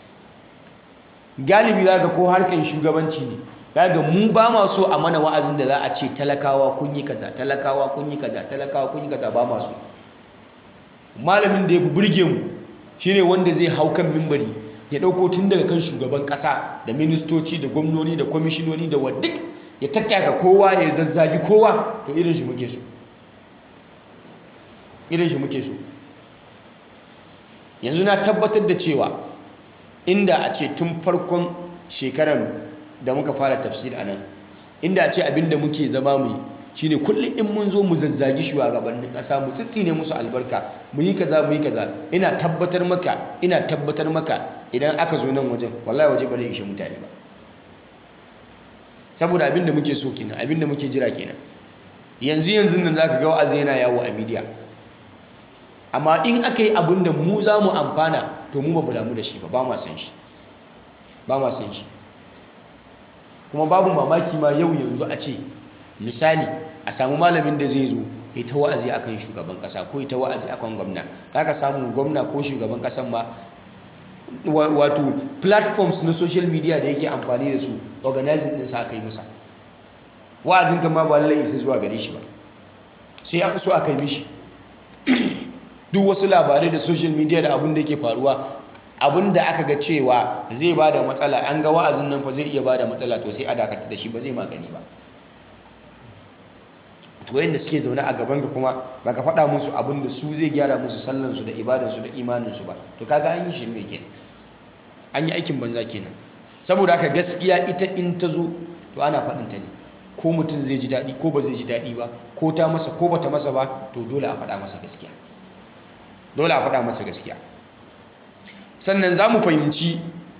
B: Galibi zaka ko harkan shugabanci ne, zaka mu ba ma so a mana wa'azin da za a ce talakawa kun yi kaza, talakawa kun yi kaza, talakawa kun yi kaza, ba ma so. Malamin da ya fi burge mu shine wanda zai hau kan mimbari ya dauko tun daga kan shugaban kasa da ministoci da gwamnoni da kwamishinoni da wadda ya tattaka kowa, ya zazzagi kowa, to irin shi muke so, irin shi muke so. Yanzu na tabbatar da cewa inda a ce tun farkon shekarar da muka fara tafsir anan, inda a ce abinda muke zama mu shine kullum in mun zo mu zazzagi shugabannin kasa, mu tsitsine musu albarka, mu yi kaza, ina tabbatar maka idan aka zo nan wajen wallahi waje ba zai ishe mutane ba, saboda abinda muke so kenan, abinda muke jira kenan. Yanzu nan zaka ga wa'azi yana yawo a media, amma in aka yi abinda mu za mu amfana, to mu ba mu damu da shi ba ma san shi, ba ma san shi. Kuma babu mamaki ma yau yanzu a ce misali a samu malamin da zai zo ya ta wa'azi akan shugaban kasa ko ya ta wa'azi akan gwamna, zaka samu gwamna ko shugaban kasan ma wato platforms na social media da yake amfani da su organizing din sa aka yi masa wa'azin kan ma ba lallai isa zuwa gare shi ba, sai aka so aka yi mishi duk wasu labarai da social media da abin da yake faruwa, abin da aka ga cewa zai ba da matsala, an ga wa'azin nan fa zai iya ba da matsala, to sai a dakata da shi, ba zai magani ba. To yanda suke zaune a gaban ka kuma baka faɗa musu abin da su zai gyara musu sallansu da ibadansu da imaninsu ba, to kaga an yi shi mai kenan. an yi aikin banza kenan. Saboda haka gaskiya ita in ta zo to ana faɗin ta ne, ko mutum zai ji daɗi ko ba zai ji daɗi ba, ko ta masa ko bata masa ba, to dole a faɗa masa gaskiya, dole a faɗa masa gaskiya. Sannan za mu fahimci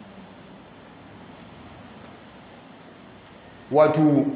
B: wato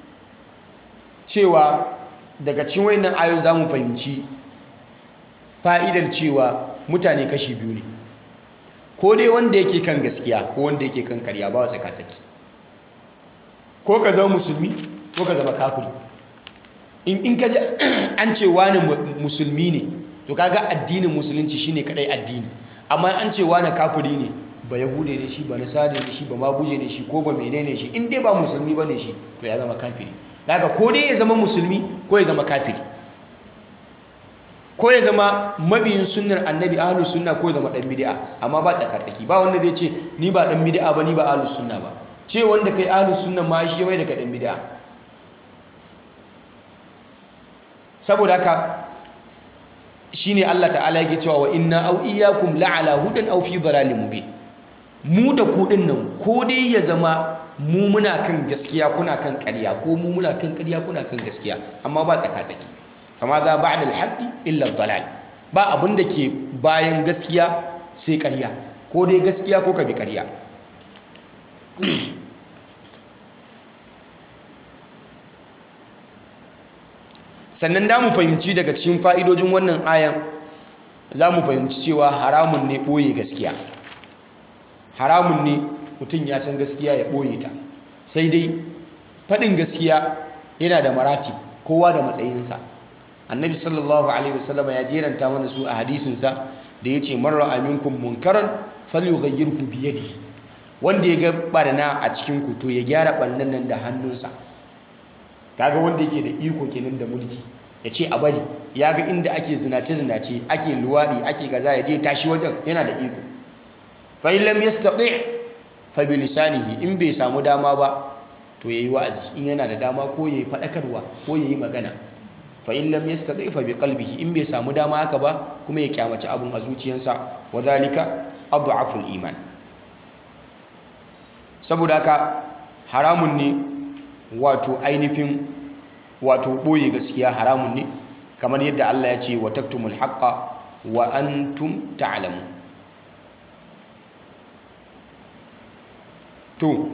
B: cewa daga cikin wayannan ayoyin za mu fahimci fa'idar cewa mutane kashi biyu ne, ko dai wanda yake kan gaskiya ko wanda yake kan karya, ba wa tsakatsaki. Ko ka zama musulmi ko ka zama kafiri. In ka ji an ce wani musulmi ne, to kaga addinin musulunci shine kadai addini. Amma an ce wani kafiri ne, ba yahude ne shi, ba nasara ne shi, ba maguje ne shi, ko ba menene shi, in dai ba musulmi bane shi, to ya zama kafiri. Daga ko dai ya zama musulmi ko ya zama kafiri, ko ya zama mabiyin sunnar annabi ahlus sunna, ko ya zama dan bid'a, amma ba tsakatsaki. Ba wanda zai ce ni ba dan bid'a ba, ni ba ahlus sunna ba. Ce wanda kai ahlus sunna ma shi mai da kai dan bid'a. Saboda haka shine Allah ta'ala yake cewa wa inna aw iyyakum la'ala hudan aw fi dhalalin mubin. Mu da ku nan ko dai ya zama mu muna kan gaskiya kuna kan ƙarya, ko mu muna kan ƙarya kuna kan gaskiya, amma ba tsakatsaki. Kama za ba'da al-haqqi illa ad-dalal. Ba abin da ke bayan gaskiya sai ƙarya, ko dai gaskiya ko ka bi ƙarya. Sannan da mu fahimci daga cikin fa'idojin wannan ayan, za mu fahimci cewa haramun ne ɓoye gaskiya. Haramun ne mutum ya san gaskiya ya ɓoye ta, sai dai faɗin gaskiya yana da marati, kowa da matsayinsa. Annabi sallallahu alaihi wasallam ya jeranta mana su a hadisinsa da ya ce man ra'a minkum munkaran falyughayyirhu bi yadihi. Wanda ya ga barna a cikin ku to ya gyara barnan nan da hannunsa. Kaga wanda yake da iko kenan da mulki, ya ce a bari, ya ga inda ake zinace ake luwadi ake gaza, ya je tashi wajen, yana da iko. Fa in lam yastati fa bi lisanihi, in bai samu dama ba to yayi wa'azi, in yana da dama ko yayi fadakarwa ko yayi magana. Fa in lam yastati fa bi qalbihi, in bai samu dama haka ba kuma ya kyamaci abun a zuciyarsa, wa zalika adhaful iman. Saboda haka haramun ne wato ainihin wato boye gaskiya, haramun ne, kamar yadda Allah ya ce wa taktumul haqqa wa antum ta'lamun. To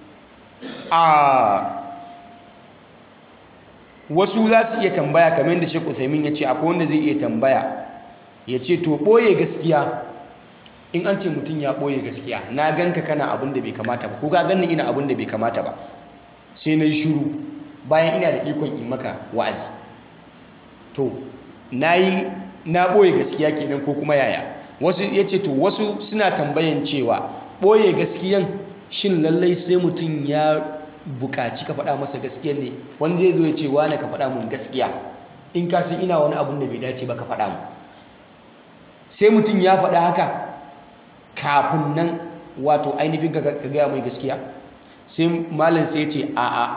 B: wasu za su iya tambaya, kamar yadda Sheikh Uthaymeen ya ce akwai wanda zai iya tambaya ya ce to boye gaskiya, in an ce mutum ya boye gaskiya, na ganka kana abin da bai kamata ba, ko ka ganni ina abin da bai kamata ba, sai na yi shiru bayan ina da ikon in maka wa'azi, to na boye gaskiya kenan ko kuma yaya? Wasu ya ce to wasu suna tambayan cewa boye gaskiyan shin lallai sai mutum ya buƙaci ka faɗa masa gaskiyar ne? Wanda zai zo ya ce wane ka faɗa mun gaskiya, in ka san ina wani abun da bai dace ba ka faɗa mu. Sai mutum ya faɗa haka kafin nan wato ainihin ka gaya mai gaskiya? Sai malam sai ya ce a'a,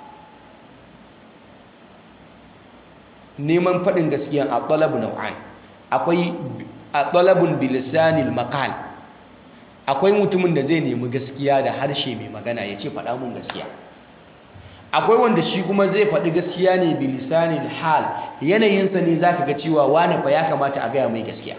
B: neman faɗin gaskiya a talabu nau'an. Akwai a talabun bilisanil maqal, akwai mutumin da zai nemi gaskiya da harshe mai magana ya ce faɗa mun gaskiya. Akwai wanda shi kuma zai faɗi gaskiya ne bilisanil hal, yanayinsa ne za ka ga cewa wane fa ya kamata a gaya mai gaskiya.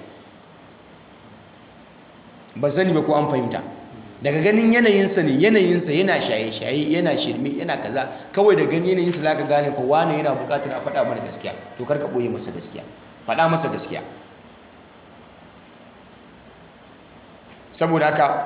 B: Ba sani ba ko an fahimta. Daga ganin yanayinsa ne, yanayinsa yana shaye-shaye, yana shirme, yana kaza, kawai da ganin yanayinsa za ka gane fa wane yana buƙatar a faɗa mana gaskiya, to kar ka ɓoye masa gaskiya, faɗa masa gaskiya. Saboda haka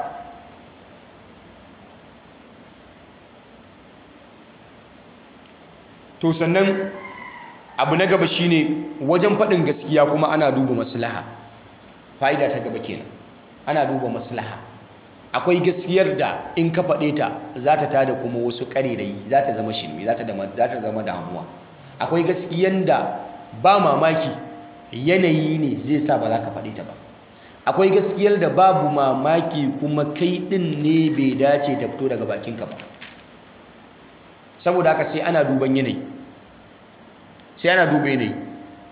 B: to sannan abu na gaba shine wajen faɗin gaskiya kuma ana duba maslaha. Fa'ida ta gaba kenan, ana duba maslaha. Akwai gaskiyar da in ka faɗe ta za ta tada kuma wasu ƙarerayi, za ta zama shirme, za ta zama damuwa. Akwai gaskiyar da ba mamaki yanayi ne zai sa ba za ka faɗe ta ba. Akwai gaskiyar da babu mamaki kuma kai ɗin ne bai dace ta fito daga bakinka ba. Saboda haka sai ana duban yanayi, sai ana duba yanayi.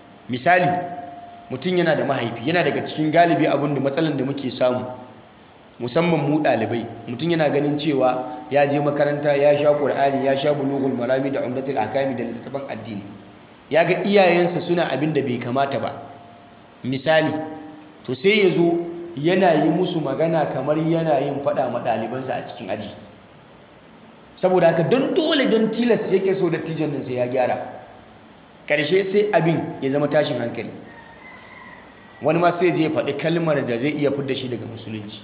B: Misali, mutum yana da mahaifi, yana daga cikin galibi abin da matsalan da muke samu musamman mu ɗalibai, mutum yana ganin cewa ya je makaranta ya sha ƙur'ani ya sha bulughul marami da umdatul ahkami da littattafan addini, ya ga iyayensa suna abin da bai kamata ba misali, to sai ya zo yana yi musu magana kamar yana yin faɗa ma ɗalibansa a cikin aji. Saboda haka don dole don tilas yake so da tijan nan sai ya gyara, ƙarshe sai abin ya zama tashin hankali. Wani ma sai je ya faɗi kalmar da zai iya fidda shi daga musulunci,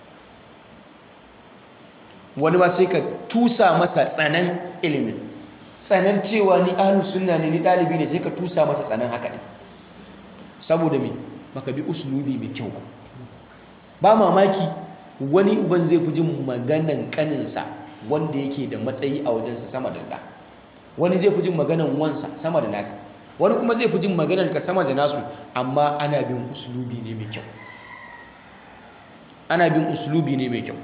B: wani ma sai ka tusa masa tsanan ilimin, tsanan cewa ni ahlus sunna ne, ni ɗalibi ne, sai ka tusa masa tsanan haka ne. Saboda me? Baka bi uslubi mai kyau ba. Mamaki wani uban zai fi jin maganan kaninsa wanda yake da matsayi a wajensa sama da ɗa, wani zai fi jin maganan wansa sama da naka, wani kuma zai fi jin maganar ka sama da nasu, amma ana bin uslubi ne mai kyau, ana bin uslubi ne mai kyau,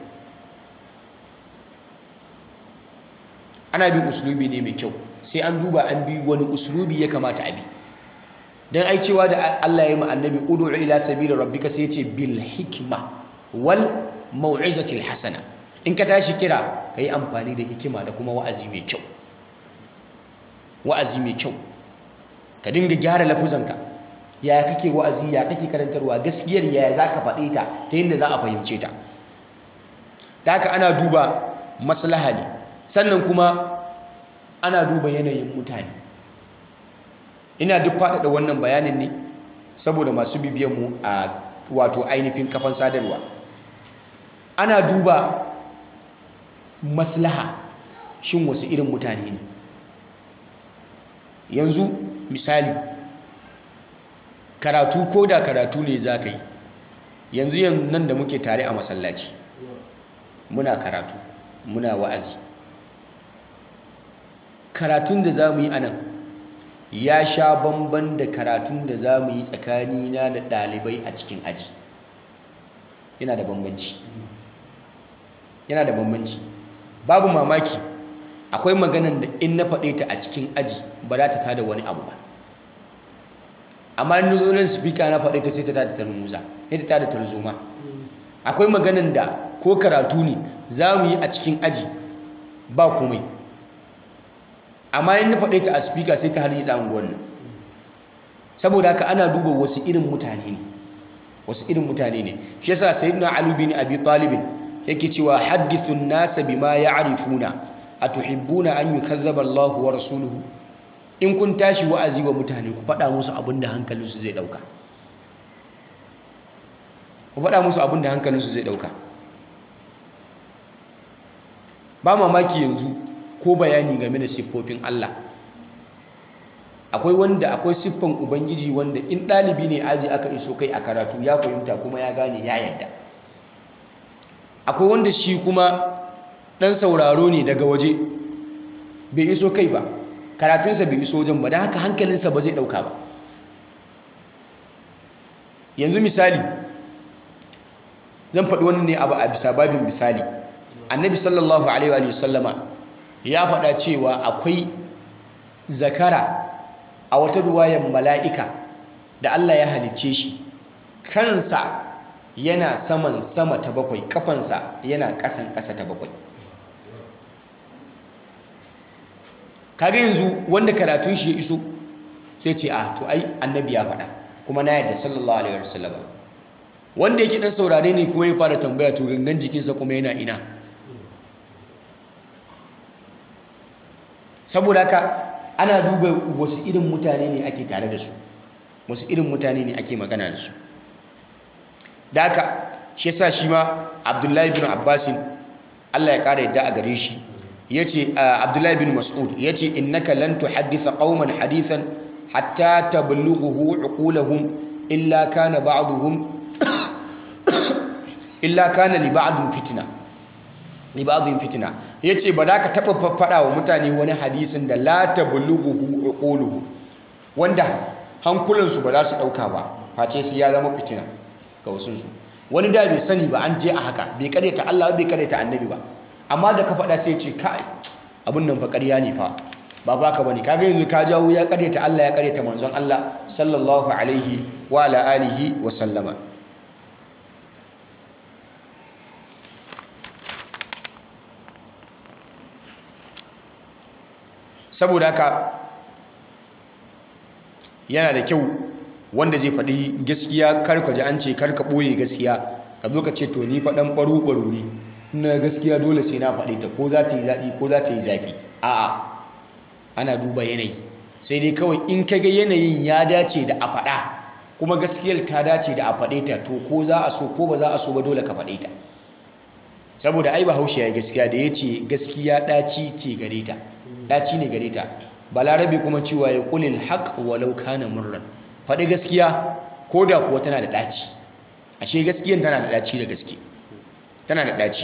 B: ana bin uslubi ne mai kyau. Sai an duba an bi wani uslubi ya kamata a bi. Dan ai cewa da Allah ya yi ma annabi ud'u ila sabili rabbika, sai ya ce bil hikma wal mau'izatil hasana. In ka tashi kira ka yi amfani da hikima da kuma wa'azi mai kyau, wa'azi mai kyau, ka dinga gyara lafuzanka, ya kake wa'azi, ya kake karantarwa, gaskiyar ya za ka faɗe ta ta yadda za a fahimce ta. Da haka ana duba maslaha ne, sannan kuma ana duba yanayin mutane. Ina duk faɗaɗa wannan bayanin ne saboda masu bibiyanmu a wato ainihin kafan sadarwa. Ana duba maslaha, shin wasu irin mutane ne. Yanzu misali, karatu ko da karatu ne za ka yi, yanzu nan da muke tare a masallaci muna karatu, muna wa'azi. Karatun da za mu yi a nan ya sha bamban da karatun da za mu yi tsakanina da ɗalibai a cikin aji. Yana da bambanci, yana da bambanci. Babu mamaki akwai maganan da in na faɗe ta a cikin aji ba za ta tada wani abu ba, amma in zo nan speaker na faɗe ta sai ta tada tarmuza, sai ta tada tarzoma. Akwai maganan da ko karatu ne za mu yi a cikin aji ba komai, amma in na faɗe ta a speaker sai ta hargitsa unguwar nan. Saboda haka ana duba wasu irin mutane ne, wasu irin mutane ne. Shi yasa sayyidina Ali bin Abi Talib yake cewa haddithun nasa bima ya'rifuna atuhibbuna an yukazzaba Allah wa rasuluhu. In kun tashi wa'azi wa mutane ku faɗa musu abin da hankalinsu zai ɗauka, ku faɗa musu abin da hankalinsu zai ɗauka. Ba mamaki yanzu ko bayani game da siffofin Allah, akwai siffan Ubangiji wanda in ɗalibi ne aji aka iso kai a karatu ya fahimta kuma ya gane ya yadda. Akwai wanda shi kuma ɗan sauraro ne daga waje, bai iso kai ba, karatunsa bai iso wajen ba, don haka hankalinsa ba zai ɗauka ba. Yanzu misali, zan faɗi wannan ne abu a bisa babin misali. Annabi sallallahu alaihi wa sallama ya faɗa cewa akwai zakara a wata ruwayar mala'ika da Allah ya halicce shi, kansa yana saman sama ta bakwai, kafansa yana ƙasan ƙasa ta bakwai. Kaga yanzu wanda karatun shi ya iso sai ce to ai annabi ya faɗa kuma na yadda sallallahu alaihi wasallam. Wanda yake dan saurare ne kuma ya fara tambaya to gangan jikinsa kuma yana ina. Saboda haka ana duba wasu irin mutane ne ake tare da su, wasu irin mutane ne ake magana da su. Da haka shi yasa shi ma Abdullahi bin Abbasin, Allah ya kara yadda a gare shi, yace Abdullahi bin Mas'ud yace innaka lan tuhaddisa qauman hadithan hatta tablughu uqulahum illa kana ba'dhum illa kana li ba'dhin fitna. Yace ba za ka taba faɗa wa mutane wani hadisin da la tablughu uquluhum, wanda hankulansu ba za su dauka ba face sai ya zama fitina ga wasu su. Wani da bai sani ba an je a haka, bai karyata Allah bai karyata annabi ba, amma da ka faɗa sai ce kai abin nan fa ƙarya ne fa, ba baka bane. Kaga yanzu ka jawo ya karyata Allah ya karyata manzon Allah sallallahu alaihi wa ala alihi wa sallama. saboda haka yana da kyau wanda zai faɗi gaskiya kar ka ji an ce kar ka ɓoye gaskiya ka zo ka ce to ni faɗan ɓaro-ɓaro ne na gaskiya dole sai na faɗi ta ko za ta yi zaƙi ko za ta yi zafi. A'a, ana duba yanayi, sai dai kawai in ka ga yanayin ya dace da a faɗa kuma gaskiyar ta dace da a faɗe ta, to ko za a so ko ba za a so ba dole ka faɗe ta. Saboda ai Bahaushe ya yi gaskiya da ya ce gaskiya ɗaci ce gare ta, ɗaci ne gare ta. Balarabe kuma cewa ya ƙulil haƙ walau kana murran, faɗi gaskiya ko da kuwa tana da ɗaci. Ashe gaskiyan tana da ɗaci da gaske, tana da ɗaci.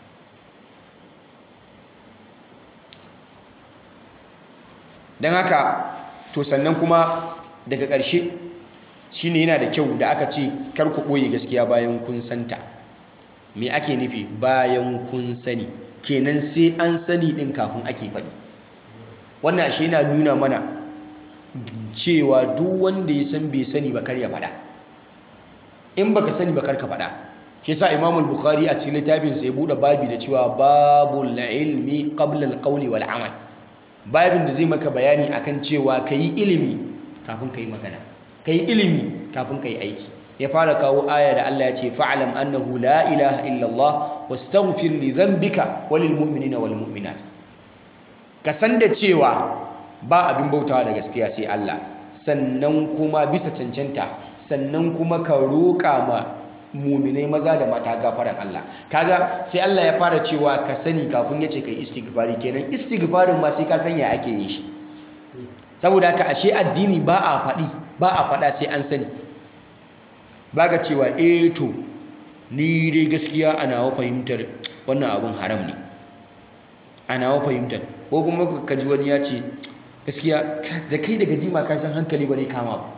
B: Don haka to sannan kuma daga ƙarshe shine yana da kyau da aka ce kar ku ɓoye gaskiya bayan kun santa. Me ake nufi bayan kun sani? Kenan sai an sani ɗin kafin ake faɗi. Wannan ashe yana nuna mana cewa duk wanda ya san bai sani ba kar ya faɗa. In baka sani ba kar ka faɗa. Shi yasa Imam al-Bukhari a cikin littafin sa ya buɗe babi da cewa babul ilmi qabla al-qawli wal amal. Babin da zai maka bayani akan cewa kayi ilimi kafin kayi magana, kayi ilimi kafin kayi aiki. Ya fara kawo aya da Allah ya ce fa'lam annahu la ilaha illa Allah wastaghfir li dhanbika walil mu'minina wal mu'minat. Ka san da cewa ba abin bautawa da gaskiya sai Allah, sannan kuma bisa cancanta, sannan kuma ka roƙa ma mu'minai maza da mata gafaran Allah. Kaga sai Allah ya fara cewa ka sani kafin ya ce kai istighfari, kenan istighfarin ma sai ka san ya ake yin shi. Saboda haka ashe addini ba a faɗa sai an sani. Baga cewa to ni dai gaskiya ana wa fahimtar wannan abun haram ne, ana wa fahimtar, ko kuma ka ji wani ya ce gaskiya da kai daga jima ka san hankali ba ne kama ba.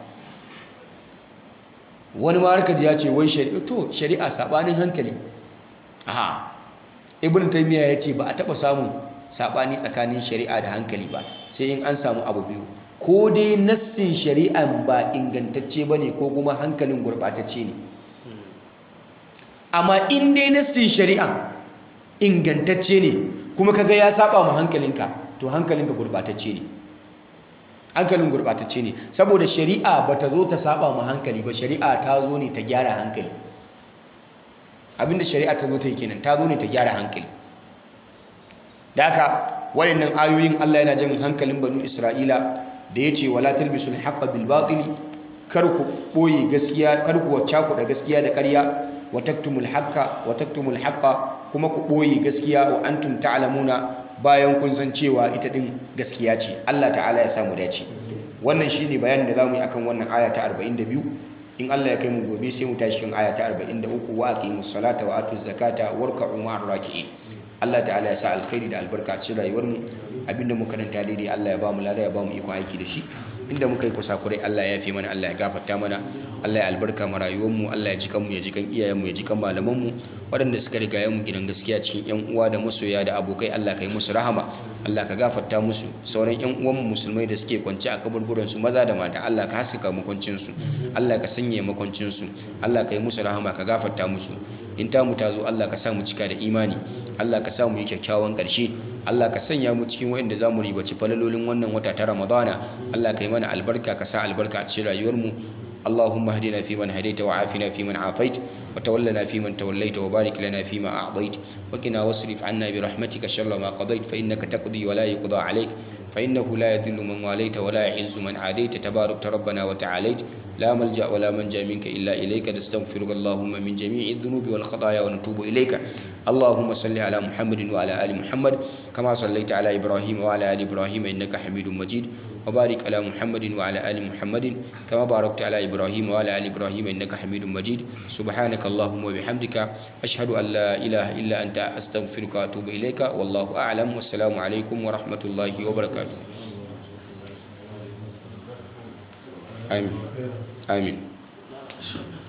B: Wani ma harka ji ya ce wai shari'a sabanin hankali. Aha, Ibn Taymiyyah ya ce ba a taɓa samun sabani tsakanin shari'a da hankali ba sai in an samu abu biyu, ko dai nassin shari'an ba ingantacce ba ne ko kuma hankalin gurɓatacce ne. Amma in dai nassin shari'an ingantacce ne kuma kaga ya saba ma hankalinka, to hankalinka gurɓatacce ne, hankalin gurɓatacce ne. Saboda shari'a ba ta zo ta saba ma hankali ba, shari'a ta zo ne ta gyara hankali. Abinda shari'a ta zo ta yi kenan, ta zo ne ta gyara hankali. Da haka waɗannan ayoyin Allah yana jan hankalin banu Isra'ila da ya ce wala talbisul haqqa bil batili, kar ku boye gaskiya, kar ku cakuɗa gaskiya da ƙarya, wa taktumul haqqa kuma ku boye gaskiya wa antum ta'lamuna bayan kun san cewa ita din gaskiya ce. Allah ta'ala ya samu dace. Wannan shine bayanin da zamu yi akan wannan aya ta 42. In Allah ya kai mu gobe sai mu tashi cikin aya ta 43 wa aqimus salata wa atuz zakata warka'u ma'ar raki'in. Allah ta'ala ya sa alkhairi da albarka a cikin rayuwar mu. Abinda muka karanta daidai Allah ya ba mu lada, ya ba mu iko aiki da shi. Inda muka yi kusakurai Allah ya yafe mana, Allah ya gafarta mana, Allah ya albarka mu rayuwar mu, Allah ya jikan mu, ya jikan iyayen mu, ya jikan malaman mu, waɗanda suka riga mu gidan gaskiya cikin ƴan uwa da masoya da abokai, Allah ka yi musu rahama, Allah ka gafarta musu. Sauran ƴan uwan mu musulmai da suke kwance a kaburburan su maza da mata, Allah ka haska makwancin su, Allah ka sanya makwancin su, Allah ka yi musu rahama, ka gafarta musu. In ta mu ta zo Allah ka sa mu cika da imani, Allah ka sa mu yi kyakkyawan ƙarshe, Allah ka sanya mu cikin waɗanda za mu ribaci falalolin wannan wata ta Ramadana. Allah ka yi mana albarka, ka sa albarka a cikin rayuwarmu. Allahumma hadina fi man hadaita wa afina fi man afait wa tawallana fi man tawallaita wa barik lana fi ma a'tait wa qina wasrif 'anna bi rahmatika sharra ma qadait fa innaka taqdi wa la yuqda 'alayk fa innahu la yadhillu man walayta wa la yu'izzu man 'adayta tabarakta rabbana wa ta'alayt la malja wa la manja minka illa ilayka nastaghfiruka Allahumma min jami'i dhunubi wal khataaya wa natubu ilayka. Allahumma salli ala Muhammadin wa ala ali Muhammad kama sallaita ala Ibrahim wa ala ali Ibrahim innaka Hamidum Majid. وبارك على محمد وعلى آل محمد كما باركت على إبراهيم وعلى آل إبراهيم إنك حميد مجيد. سبحانك اللهم وبحمدك أشهد أن لا إله إلا أنت أستغفرك وأتوب إليك والله أعلم والسلام عليكم ورحمة الله وبركاته. آمين آمين.